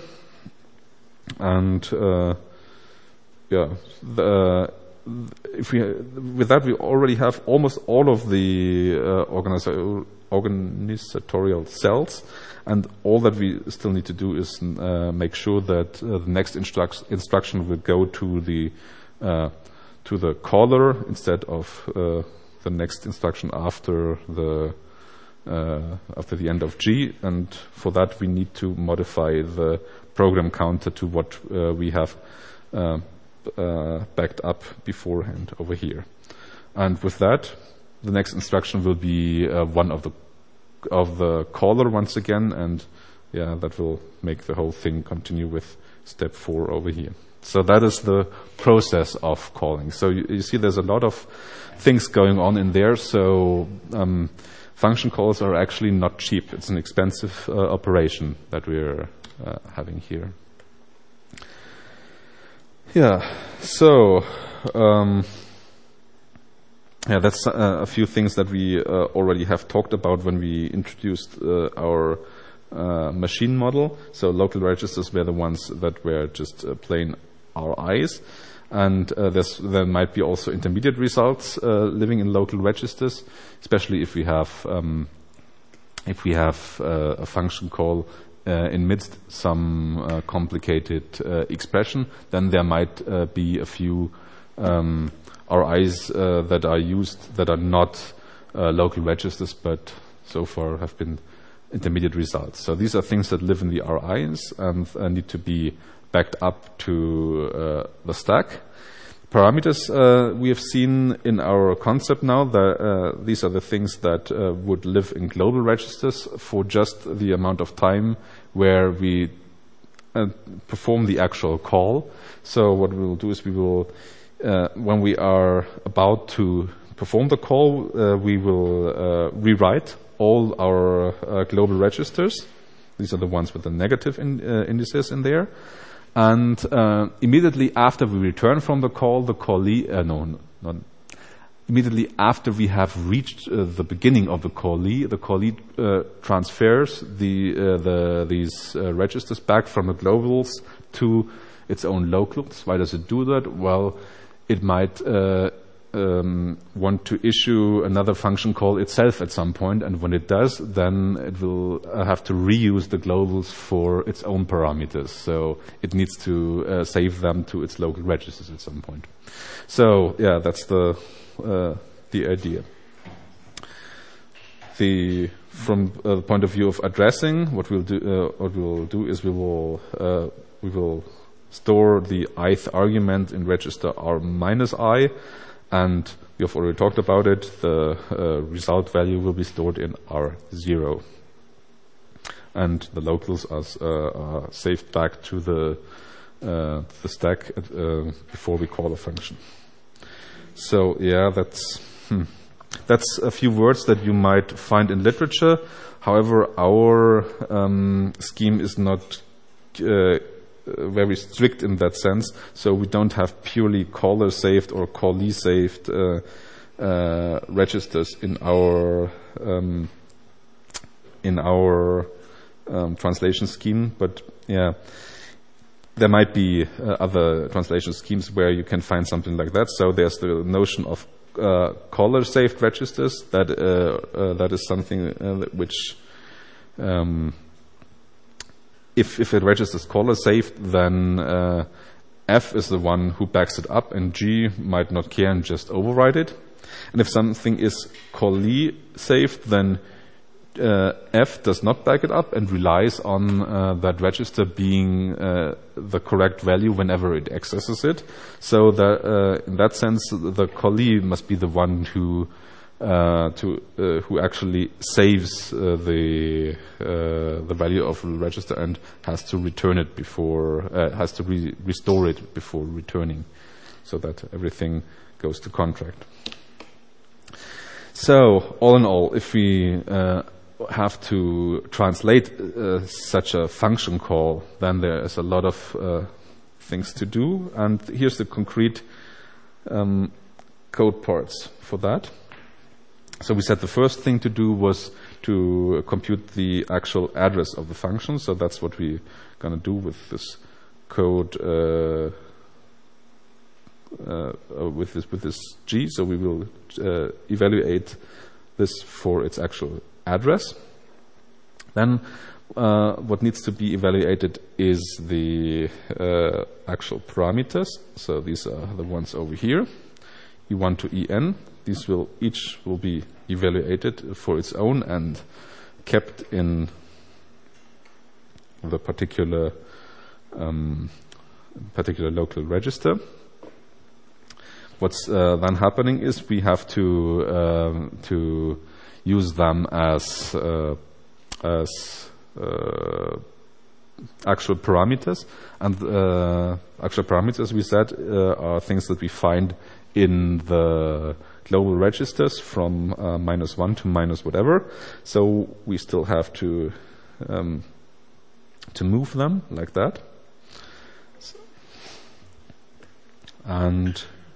[SPEAKER 1] And uh, yeah, the, if we with that we already have almost all of the uh, organiza- organizatorial cells, and all that we still need to do is uh, make sure that uh, the next instruct- instruction will go to the uh, to the caller instead of uh, the next instruction after the uh, after the end of G, and for that we need to modify the program counter to what uh, we have uh, uh, backed up beforehand over here. And with that, the next instruction will be uh, one of the of the caller once again, and yeah, that will make the whole thing continue with step four over here. So that is the process of calling. So you, you see there's a lot of things going on in there. So um, function calls are actually not cheap. It's an expensive uh, operation that we're uh, having here. Yeah, so um, yeah, that's uh, a few things that we uh, already have talked about when we introduced uh, our uh, machine model. So local registers were the ones that were just uh, plain R Is. And uh, there might be also intermediate results uh, living in local registers, especially if we have um, if we have uh, a function call uh, in midst some uh, complicated uh, expression. Then there might uh, be a few um, R Is uh, that are used that are not uh, local registers, but so far have been intermediate results. So these are things that live in the R Is and uh, need to be backed up to uh, the stack. Parameters uh, we have seen in our concept now, that uh, these are the things that uh, would live in global registers for just the amount of time where we uh, perform the actual call. So what we will do is we will, uh, when we are about to perform the call, uh, we will uh, rewrite all our uh, global registers. These are the ones with the negative in, uh, indices in there. And uh, immediately after we return from the call, the callee, uh, no, not immediately after we have reached uh, the beginning of the callee, the callee uh, transfers the uh, the these uh, registers back from the globals to its own locals. Why does it do that? Well, it might uh, um, want to issue another function call itself at some point, and when it does, then it will uh, have to reuse the globals for its own parameters. So it needs to uh, save them to its local registers at some point. So yeah, that's the uh, the idea. The from uh, the point of view of addressing, what we'll do uh, what we'll do is we will uh, we will store the ith argument in register r minus I. And we have already talked about it. The uh, result value will be stored in R zero. And the locals are, uh, are saved back to the, uh, the stack at, uh, before we call a function. So, yeah, that's, hmm. that's a few words that you might find in literature. However, our um, scheme is not uh, very strict in that sense, so we don't have purely caller saved or callee saved uh, uh, registers in our um, in our um, translation scheme. But yeah, there might be uh, other translation schemes where you can find something like that. So there's the notion of uh, caller saved registers. That uh, uh, that is something uh, which um, If, if it registers caller saved, then uh, F is the one who backs it up, and G might not care and just override it. And if something is callee saved, then uh, F does not back it up and relies on uh, that register being uh, the correct value whenever it accesses it. So that, uh, in that sense, the callee must be the one who Uh, to uh, who actually saves uh, the uh, the value of the register and has to return it before uh, has to re restore it before returning, so that everything goes to contract. So all in all, if we uh, have to translate uh, such a function call, then there is a lot of uh, things to do, and here's the concrete um, code parts for that. So we said the first thing to do was to compute the actual address of the function. So that's what we're going to do with this code, uh, uh, with this with this G. So we will uh, evaluate this for its actual address. Then uh, what needs to be evaluated is the uh, actual parameters. So these are the ones over here, E one to E n. These will each will be evaluated for its own and kept in the particular um, particular local register. What's uh, then happening is we have to um, to use them as uh, as uh, actual parameters, and uh, actual parameters, we said, uh, are things that we find in the global registers from uh, minus one to minus whatever. So we still have to um, to move them like that. And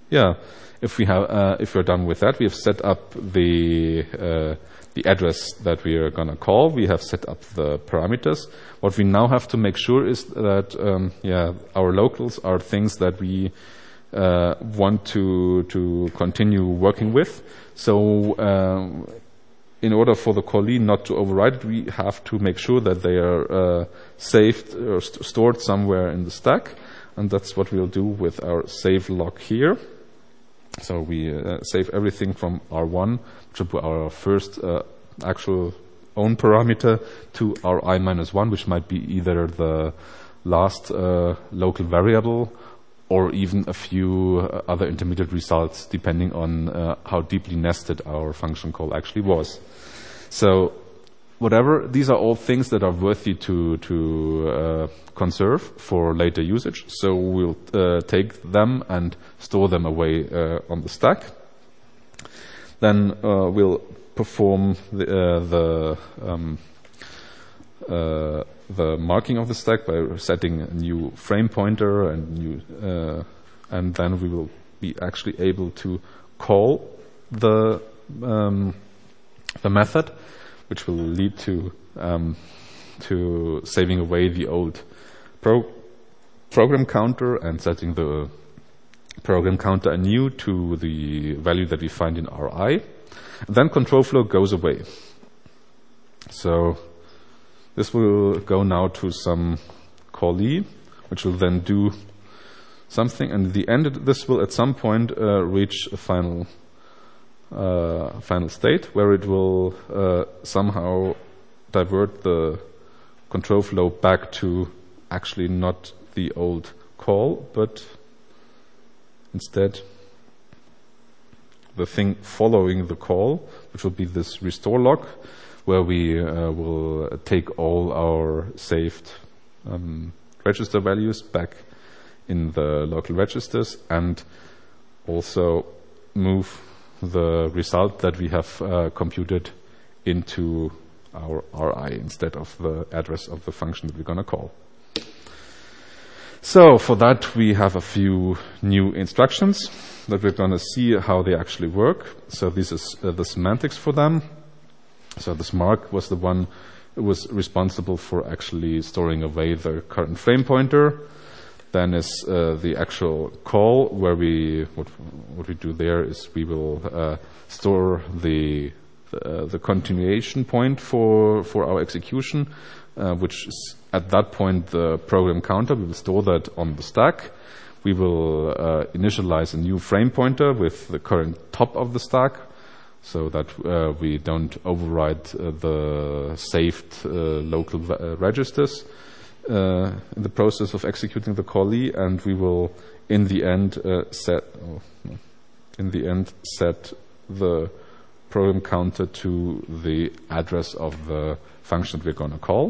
[SPEAKER 1] yeah, if we have, uh, if we're done with that, we have set up the uh, the address that we are going to call. We have set up the parameters. What we now have to make sure is that, um, yeah, our locals are things that we uh, want to to continue working with. So, um, in order for the callee not to override it, we have to make sure that they are uh, saved or st stored somewhere in the stack, and that's what we'll do with our save log here. So we uh, save everything from R one, which will be our first uh, actual own parameter, to our I minus one, which might be either the last uh, local variable or even a few uh, other intermediate results, depending on uh, how deeply nested our function call actually was. So whatever, these are all things that are worthy to, to uh, conserve for later usage. So we'll uh, take them and store them away uh, on the stack. Then uh, we'll perform the, uh, the, um, uh, the marking of the stack by setting a new frame pointer and new, uh, and then we will be actually able to call the um, the method, which will lead to um, to saving away the old pro program counter and setting the program counter anew to the value that we find in R I. And then control flow goes away. So this will go now to some callee, which will then do something, and at the end this will at some point uh, reach a final Uh, final state where it will uh, somehow divert the control flow back to actually not the old call, but instead the thing following the call, which will be this restore log, where we uh, will take all our saved um, register values back in the local registers and also move the result that we have uh, computed into our R I instead of the address of the function that we're going to call. So for that we have a few new instructions that we're going to see how they actually work. So this is uh, the semantics for them. So this mark was the one who was responsible for actually storing away the current frame pointer. Then is uh, the actual call, where we what what we do there is we will uh, store the uh, the continuation point for for our execution, uh, which is at that point the program counter. We will store that on the stack. We will uh, initialize a new frame pointer with the current top of the stack, so that uh, we don't override uh, the saved uh, local uh, registers Uh, in the process of executing the callee, and we will in the end uh, set oh, no, in the end set the program counter to the address of the function we're going to call.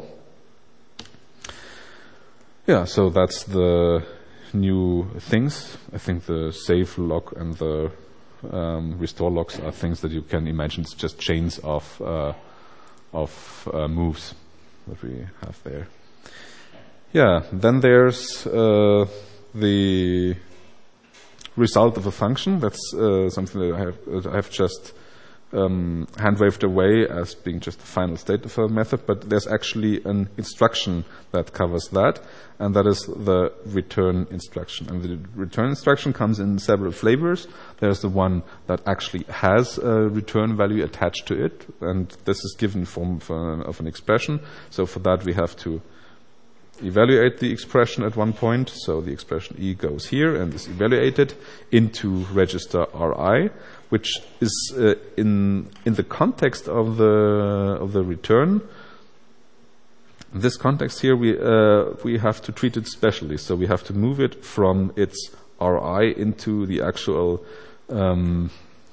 [SPEAKER 1] Yeah, so that's the new things. I think the save log and the um, restore logs are things that you can imagine. It's just chains of uh, of uh, moves that we have there. Yeah, then there's uh, the result of a function. That's uh, something that I have, that I have just um, hand-waved away as being just the final state of a method, but there's actually an instruction that covers that, and that is the return instruction. And the return instruction comes in several flavors. There's the one that actually has a return value attached to it, and this is given in form of an, of an expression. So for that we have to evaluate the expression at one point. So the expression E goes here and is evaluated into register R I, which is uh, in in the context of the of the return. In this context here, we uh, we have to treat it specially. So we have to move it from its R I into the actual um,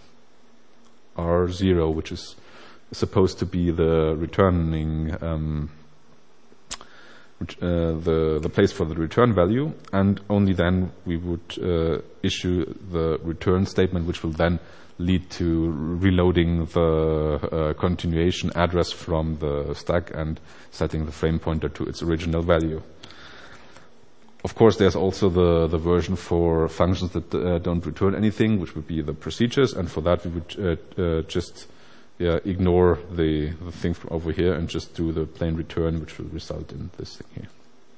[SPEAKER 1] R zero, which is supposed to be the returning um, Uh, the the place for the return value, and only then we would uh, issue the return statement, which will then lead to reloading the uh, continuation address from the stack and setting the frame pointer to its original value. of course, there's also the, the version for functions that uh, don't return anything, which would be the procedures, and for that we would uh, uh, just yeah, ignore the, the thing from over here and just do the plain return, which will result in this thing here.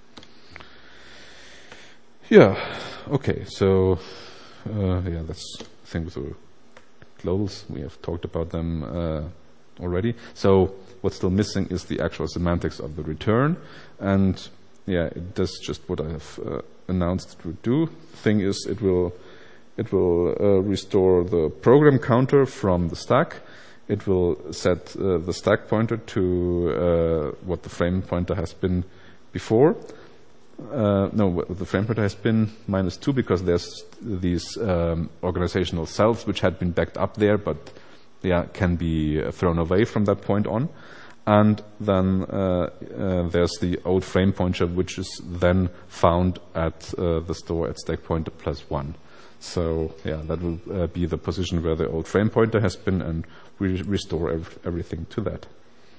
[SPEAKER 1] Yeah, okay, so uh, yeah, that's the thing with the globals. We have talked about them uh, already. So what's still missing is the actual semantics of the return, and yeah, it does just what I have uh, announced it would do. The thing is, it will it will uh, restore the program counter from the stack. It will set uh, the stack pointer to uh, what the frame pointer has been before. Uh, no, what the frame pointer has been minus two, because there's these um, organizational cells which had been backed up there, but yeah, can be uh, thrown away from that point on. And then uh, uh, there's the old frame pointer, which is then found at uh, the store at stack pointer plus one. So yeah, that will uh, be the position where the old frame pointer has been, and we restore ev everything to that.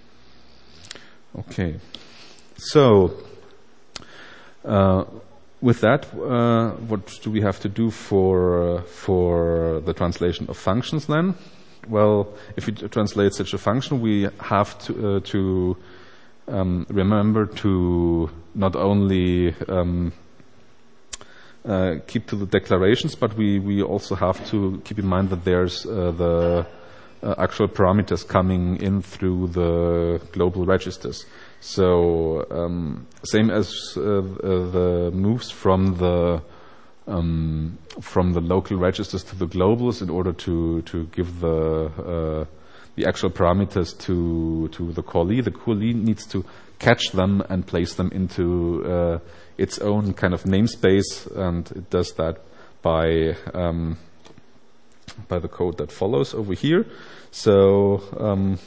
[SPEAKER 1] Okay, so uh, with that, uh, what do we have to do for uh, for the translation of functions then? Well, if we translate such a function, we have to, uh, to um, remember to not only um, uh, keep to the declarations, but we, we also have to keep in mind that there's uh, the uh, actual parameters coming in through the global registers. So um, same as uh, uh, the moves from the Um, from the local registers to the globals, in order to to give the uh, the actual parameters to to the callee. The callee needs to catch them and place them into uh, its own kind of namespace, and it does that by um, by the code that follows over here. So um,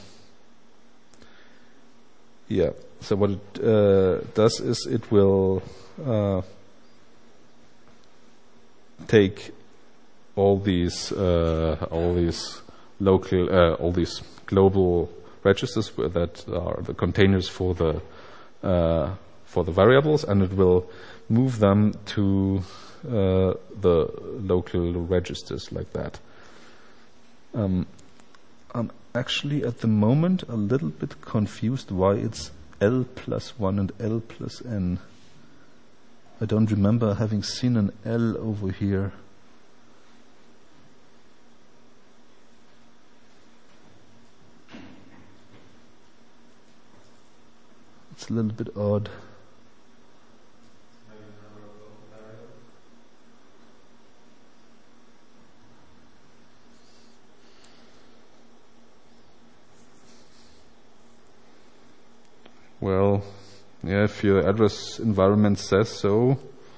[SPEAKER 1] yeah, so what it uh, does is it will uh, take all these uh, all these local uh, all these global registers that are the containers for the uh, for the variables, and it will move them to uh, the local registers like that. Um, I'm actually at the moment a little bit confused why it's L plus one and L plus N. I don't remember having seen an L over here. It's a little bit odd. Well, yeah, if your address environment says so,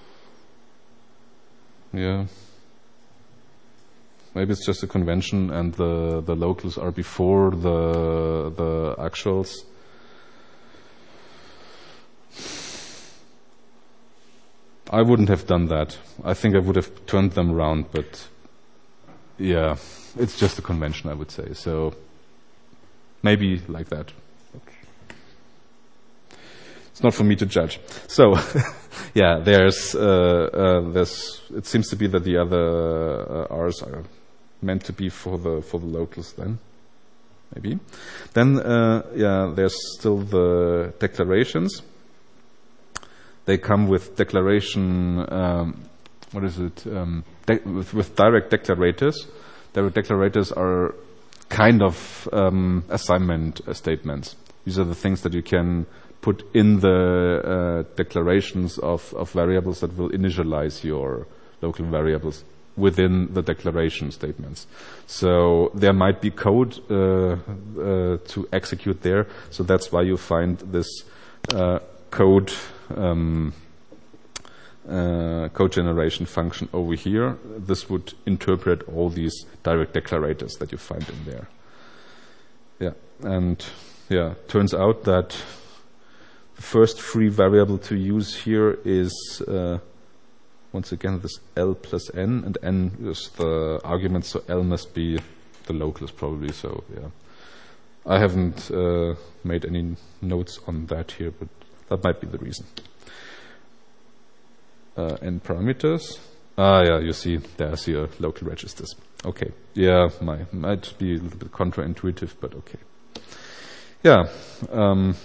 [SPEAKER 1] yeah. Maybe it's just a convention and the, the locals are before the, the actuals. I wouldn't have done that. I think I would have turned them around, but yeah, it's just a convention, I would say. So maybe like that. It's not for me to judge. So, yeah, there's, uh, uh, there's, it seems to be that the other uh, R's are meant to be for the, for the locals then, maybe. Then, uh, yeah, there's still the declarations. They come with declaration, um, what is it, um, de with, with direct declarators. Direct declarators are kind of um, assignment uh, statements. These are the things that you can put in the uh, declarations of, of variables that will initialize your local variables within the declaration statements. So there might be code uh, uh, to execute there. So that's why you find this uh, code um, uh, code generation function over here. This would interpret all these direct declarators that you find in there. Yeah, and yeah, turns out that the first free variable to use here is uh, once again this L plus N, and N is the argument, so L must be the locals probably. So yeah, I haven't uh, made any notes on that here, but that might be the reason. uh, n parameters. Ah, yeah, you see, there's your local registers. Okay, yeah, my, might be a little bit counterintuitive, but okay. Yeah. Um,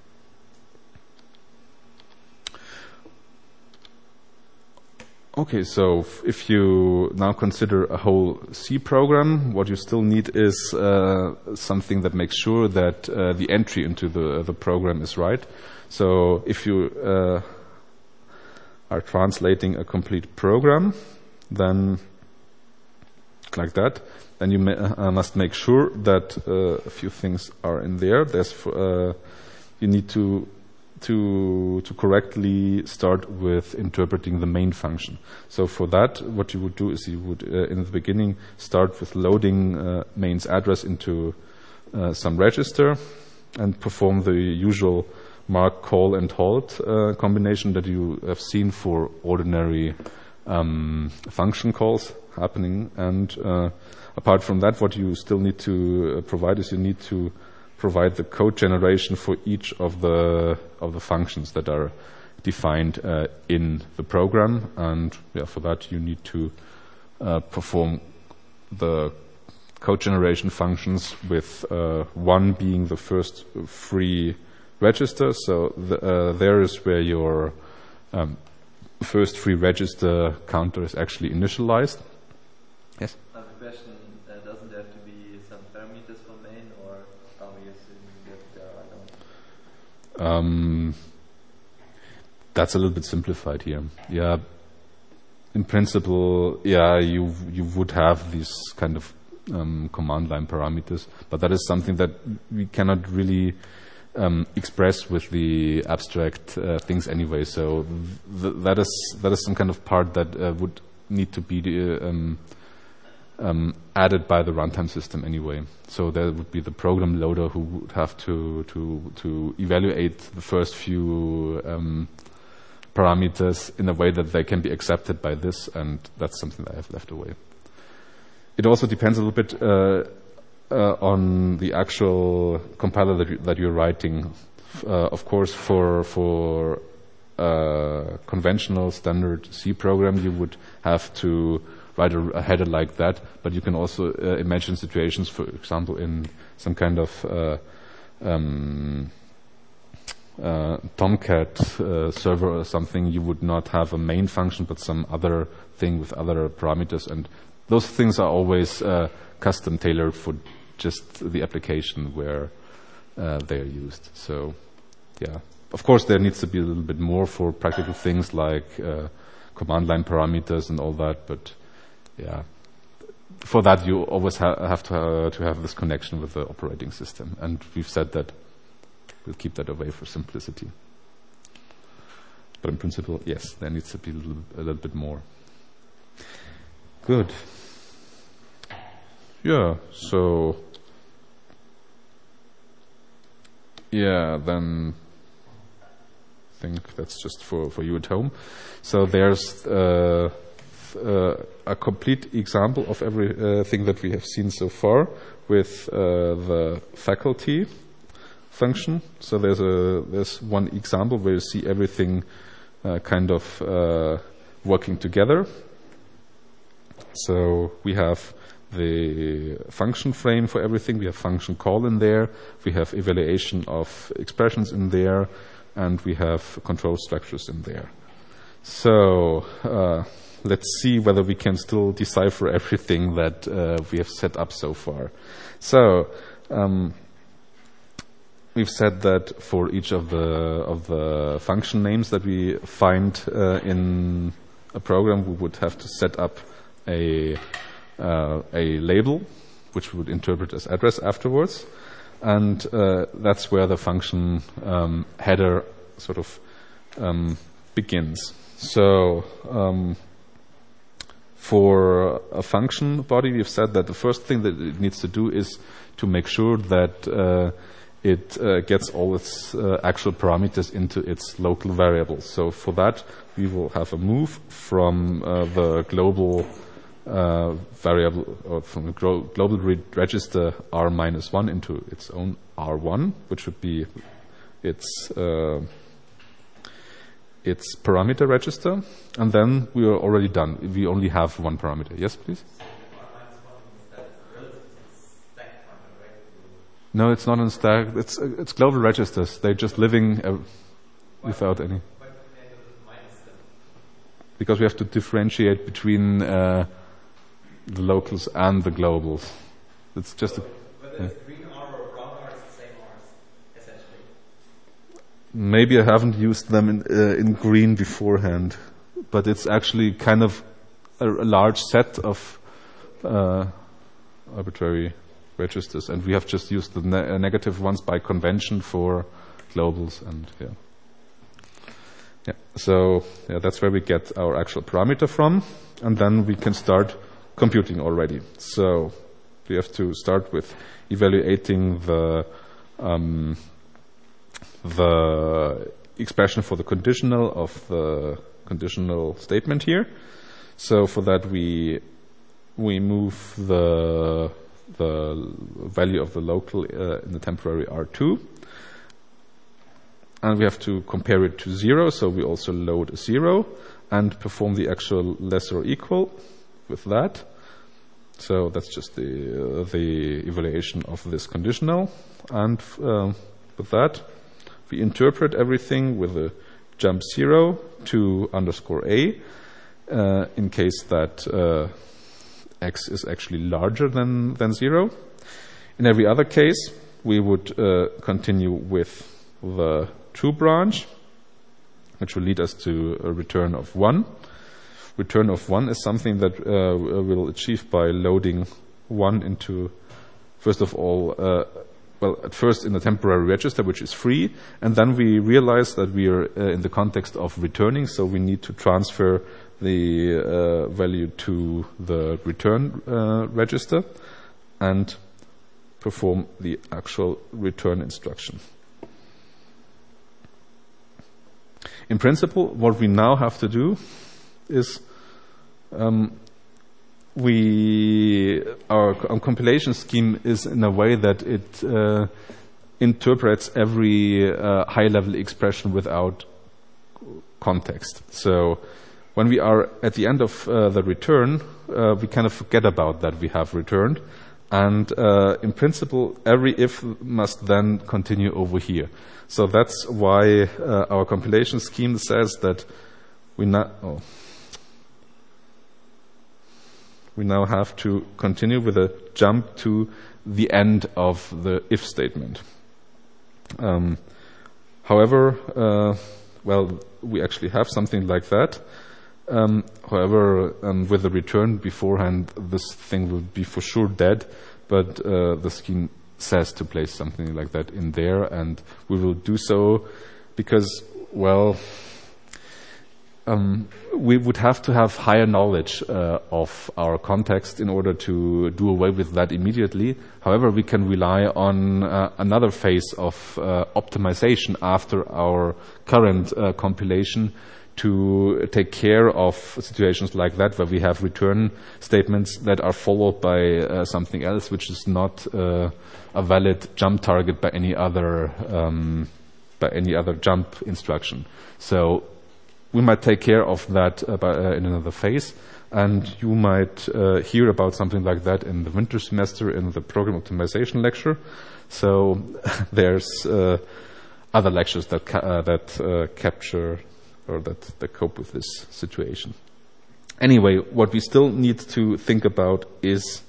[SPEAKER 1] Okay, so if you now consider a whole C program, what you still need is uh, something that makes sure that uh, the entry into the, the program is right. So if you uh, are translating a complete program, then like that, then you may, uh, must make sure that uh, a few things are in there. There's uh, you need to to to correctly start with interpreting the main function. So for that, what you would do is you would, uh, in the beginning, start with loading uh, main's address into uh, some register and perform the usual mark, call, and halt uh, combination that you have seen for ordinary um, function calls happening. And uh, apart from that, what you still need to uh, provide is you need to provide the code generation for each of the of the functions that are defined uh, in the program, and yeah, for that you need to uh, perform the code generation functions with uh, one being the first free register. So the, uh, there is where your um, first free register counter is actually initialized. Yes.
[SPEAKER 2] I have a question. Uh, doesn't there have to be some parameters for main, or are we assuming that there are none?
[SPEAKER 1] Um, that's a little bit simplified here. Yeah. In principle, yeah, you you would have these kind of um, command line parameters, but that is something that we cannot really um, express with the abstract uh, things anyway. So th that is that is some kind of part that uh, would need to be uh, um, um, added by the runtime system anyway. So there would be the program loader who would have to to to evaluate the first few Um, parameters in a way that they can be accepted by this, and that's something that I have left away. It also depends a little bit uh, uh, on the actual compiler that, you, that you're writing. Uh, of course, for for a conventional standard C program, you would have to write a, a header like that, but you can also uh, imagine situations, for example, in some kind of uh, um, Uh, Tomcat uh, server or something, you would not have a main function but some other thing with other parameters, and those things are always uh, custom tailored for just the application where uh, they are used. So yeah, of course there needs to be a little bit more for practical things like uh, command line parameters and all that, but yeah, for that you always ha have to, uh, to have this connection with the operating system, and we've said that we'll keep that away for simplicity. But in principle, yes, there needs to be a little, a little bit more. Good. Yeah, so... Yeah, then I think that's just for, for you at home. So there's uh, uh, a complete example of everything uh, that we have seen so far with uh, the faculty function. So there's a there's one example where you see everything uh, kind of uh, working together. So we have the function frame for everything. We have function call in there. We have evaluation of expressions in there, and we have control structures in there. So uh, let's see whether we can still decipher everything that uh, we have set up so far. So um, we've said that for each of the of the function names that we find uh, in a program, we would have to set up a uh, a label, which we would interpret as address afterwards, and uh, that's where the function um, header sort of um, begins. So um, for a function body, we've said that the first thing that it needs to do is to make sure that uh, it uh, gets all its uh, actual parameters into its local variables. So for that, we will have a move from uh, the global uh, variable, or from the gro global re register R minus one into its own R one, which would be its uh, its parameter register, and then we are already done. We only have one parameter. Yes, please? No, it's not in stack. It's uh, it's global registers. They're just living uh, without any. Because we have to differentiate between uh, the locals and the globals. It's just a,
[SPEAKER 3] whether it's green R or brown R, it's the same R's, essentially.
[SPEAKER 1] Maybe I haven't used them in uh, in green beforehand, but it's actually kind of a, a large set of uh, arbitrary registers, and we have just used the ne- negative ones by convention for globals, and yeah. Yeah, so yeah, that's where we get our actual parameter from, and then we can start computing already. So we have to start with evaluating the um, the expression for the conditional of the conditional statement here. So for that we we move the the value of the local uh, in the temporary R two. And we have to compare it to zero, so we also load a zero and perform the actual less or equal with that. So that's just the uh, the evaluation of this conditional. And uh, with that, we interpret everything with a jump zero to underscore a, uh, in case that uh, x is actually larger than, than zero. In every other case, we would uh, continue with the true branch, which will lead us to a return of one. Return of one is something that uh, we'll achieve by loading one into, first of all, uh, well, at first in a temporary register, which is free, and then we realize that we are uh, in the context of returning, so we need to transfer the uh, value to the return uh, register and perform the actual return instruction. In principle, what we now have to do is um, we our, our compilation scheme is in a way that it uh, interprets every uh, high-level expression without context. So when we are at the end of uh, the return, uh, we kind of forget about that we have returned. And uh, in principle, every if must then continue over here. So that's why uh, our compilation scheme says that we now oh, we now have to continue with a jump to the end of the if statement. Um, however, uh, well, we actually have something like that. Um, however, um, with the return beforehand, this thing will be for sure dead, but uh, the scheme says to place something like that in there, and we will do so because, well, um, we would have to have higher knowledge uh, of our context in order to do away with that immediately. However, we can rely on uh, another phase of uh, optimization after our current uh, compilation to take care of situations like that, where we have return statements that are followed by uh, something else, which is not uh, a valid jump target by any other um, by any other jump instruction. So we might take care of that uh, by, uh, in another phase, and you might uh, hear about something like that in the winter semester in the program optimization lecture. So there's uh, other lectures that ca- uh, that uh, capture or that, that cope with this situation. Anyway, what we still need to think about is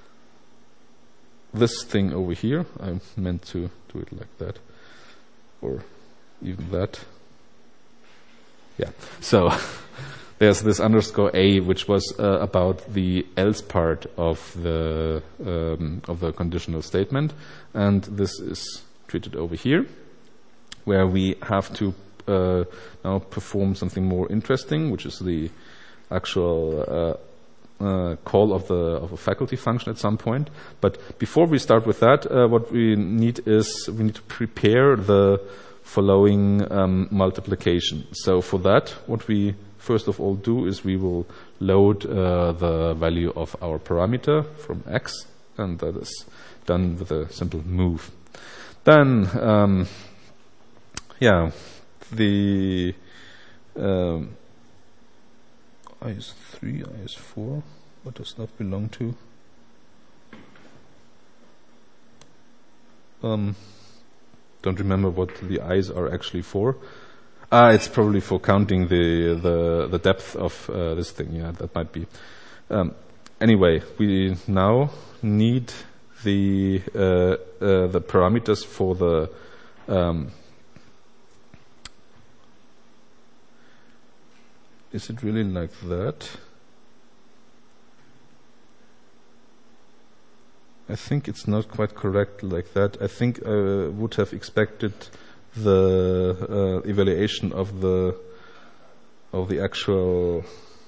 [SPEAKER 1] this thing over here. I meant to do it like that, or even that. Yeah. So there's this underscore a, which was uh, about the else part of the um, of the conditional statement, and this is treated over here, where we have to Uh, now perform something more interesting, which is the actual uh, uh, call of the of a faculty function at some point. But before we start with that, uh, what we need is we need to prepare the following um, multiplication. So for that, what we first of all do is we will load uh, the value of our parameter from x, and that is done with a simple move. Then, um, yeah. The um, I is three, I is four. What does that belong to? Um, don't remember what the i's are actually for. Ah, it's probably for counting the the, the depth of uh, this thing. Yeah, that might be. Um, anyway, we now need the uh, uh, the parameters for the um, is it really like that? I think it's not quite correct like that. I think I would have expected the uh, evaluation of the of the actual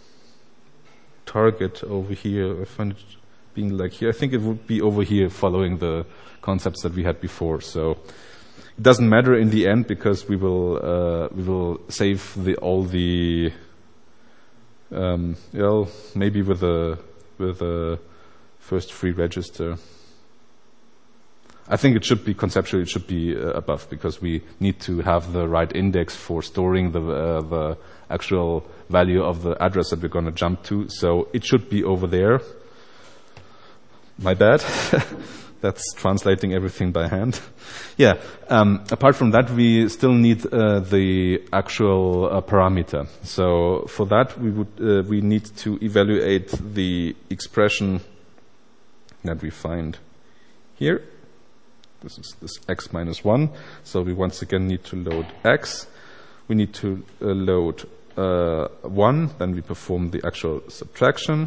[SPEAKER 1] target over here. I find it being like here. I think it would be over here, following the concepts that we had before. So it doesn't matter in the end, because we will uh, we will save the all the um, well, maybe with the with the first free register. I think it should be conceptually, it should be uh, above, because we need to have the right index for storing the uh, the actual value of the address that we're going to jump to. So it should be over there. My bad. That's translating everything by hand. Yeah. Um, apart from that, we still need uh, the actual uh, parameter. So for that, we would uh, we need to evaluate the expression that we find here. This is this x minus one. So we once again need to load x. We need to uh, load uh, one. Then we perform the actual subtraction.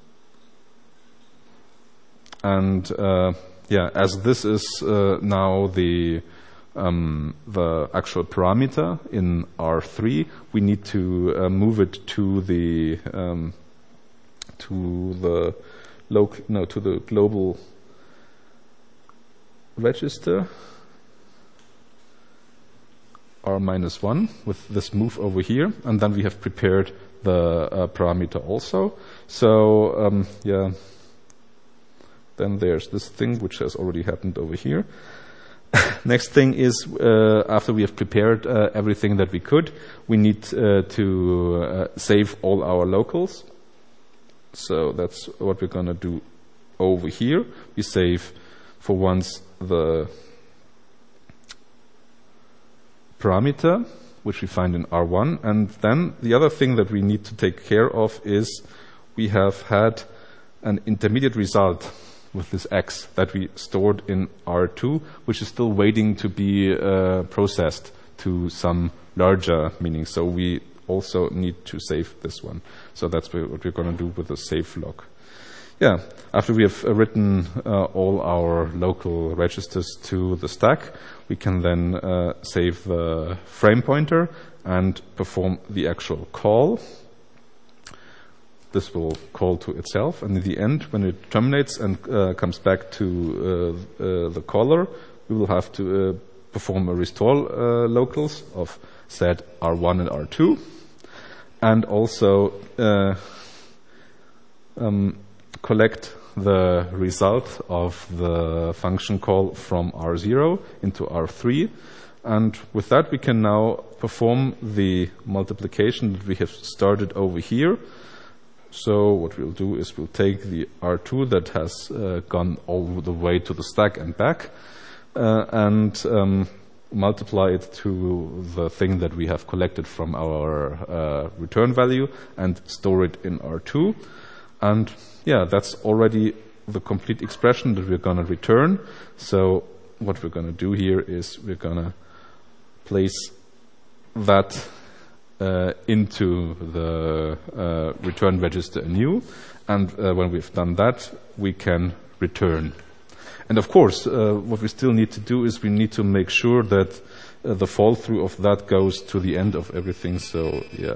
[SPEAKER 1] And uh, yeah, as this is uh, now the um, the actual parameter in R three, we need to uh, move it to the um, to the local no to the global register R minus one with this move over here, and then we have prepared the uh, parameter also. So um, yeah, then there's this thing which has already happened over here. Next thing is, uh, after we have prepared uh, everything that we could, we need uh, to uh, save all our locals. So that's what we're going to do over here. We save for once the parameter, which we find in R one. And then the other thing that we need to take care of is we have had an intermediate result with this x that we stored in R two, which is still waiting to be uh, processed to some larger meaning. So we also need to save this one. So that's what we're going to do with the save log. Yeah, after we have uh, written uh, all our local registers to the stack, we can then uh, save the frame pointer and perform the actual call. This will call to itself, and in the end, when it terminates and uh, comes back to uh, uh, the caller, we will have to uh, perform a restore uh, locals of set R one and R two, and also uh, um, collect the result of the function call from R zero into R three. And with that, we can now perform the multiplication that we have started over here. So what we'll do is we'll take the R two that has uh, gone all the way to the stack and back, uh, and um, multiply it to the thing that we have collected from our uh, return value and store it in R two. And yeah, that's already the complete expression that we're going to return. So what we're going to do here is we're going to place that uh, into the uh, return register anew. And uh, when we've done that, we can return. And of course, uh, what we still need to do is we need to make sure that uh, the fall through of that goes to the end of everything. So yeah.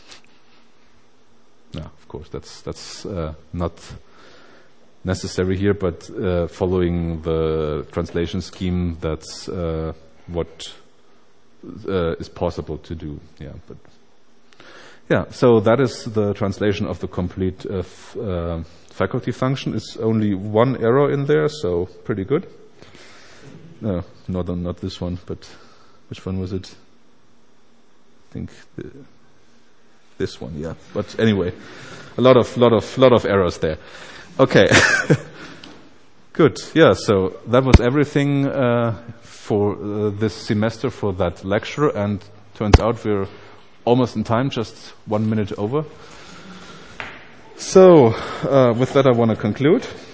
[SPEAKER 1] No, of course, that's that's uh, not necessary here, but uh, following the translation scheme, that's uh, what uh, is possible to do. Yeah, but yeah. So that is the translation of the complete uh, f- uh, faculty function. It's only one error in there, so pretty good. No, not not this one, but which one was it? I think. The this one, yeah. But anyway, a lot of, lot of, lot of errors there. Okay. Good. Yeah. So that was everything uh, for uh, this semester for that lecture, and turns out we're almost in time, just one minute over. So uh, with that, I want to conclude.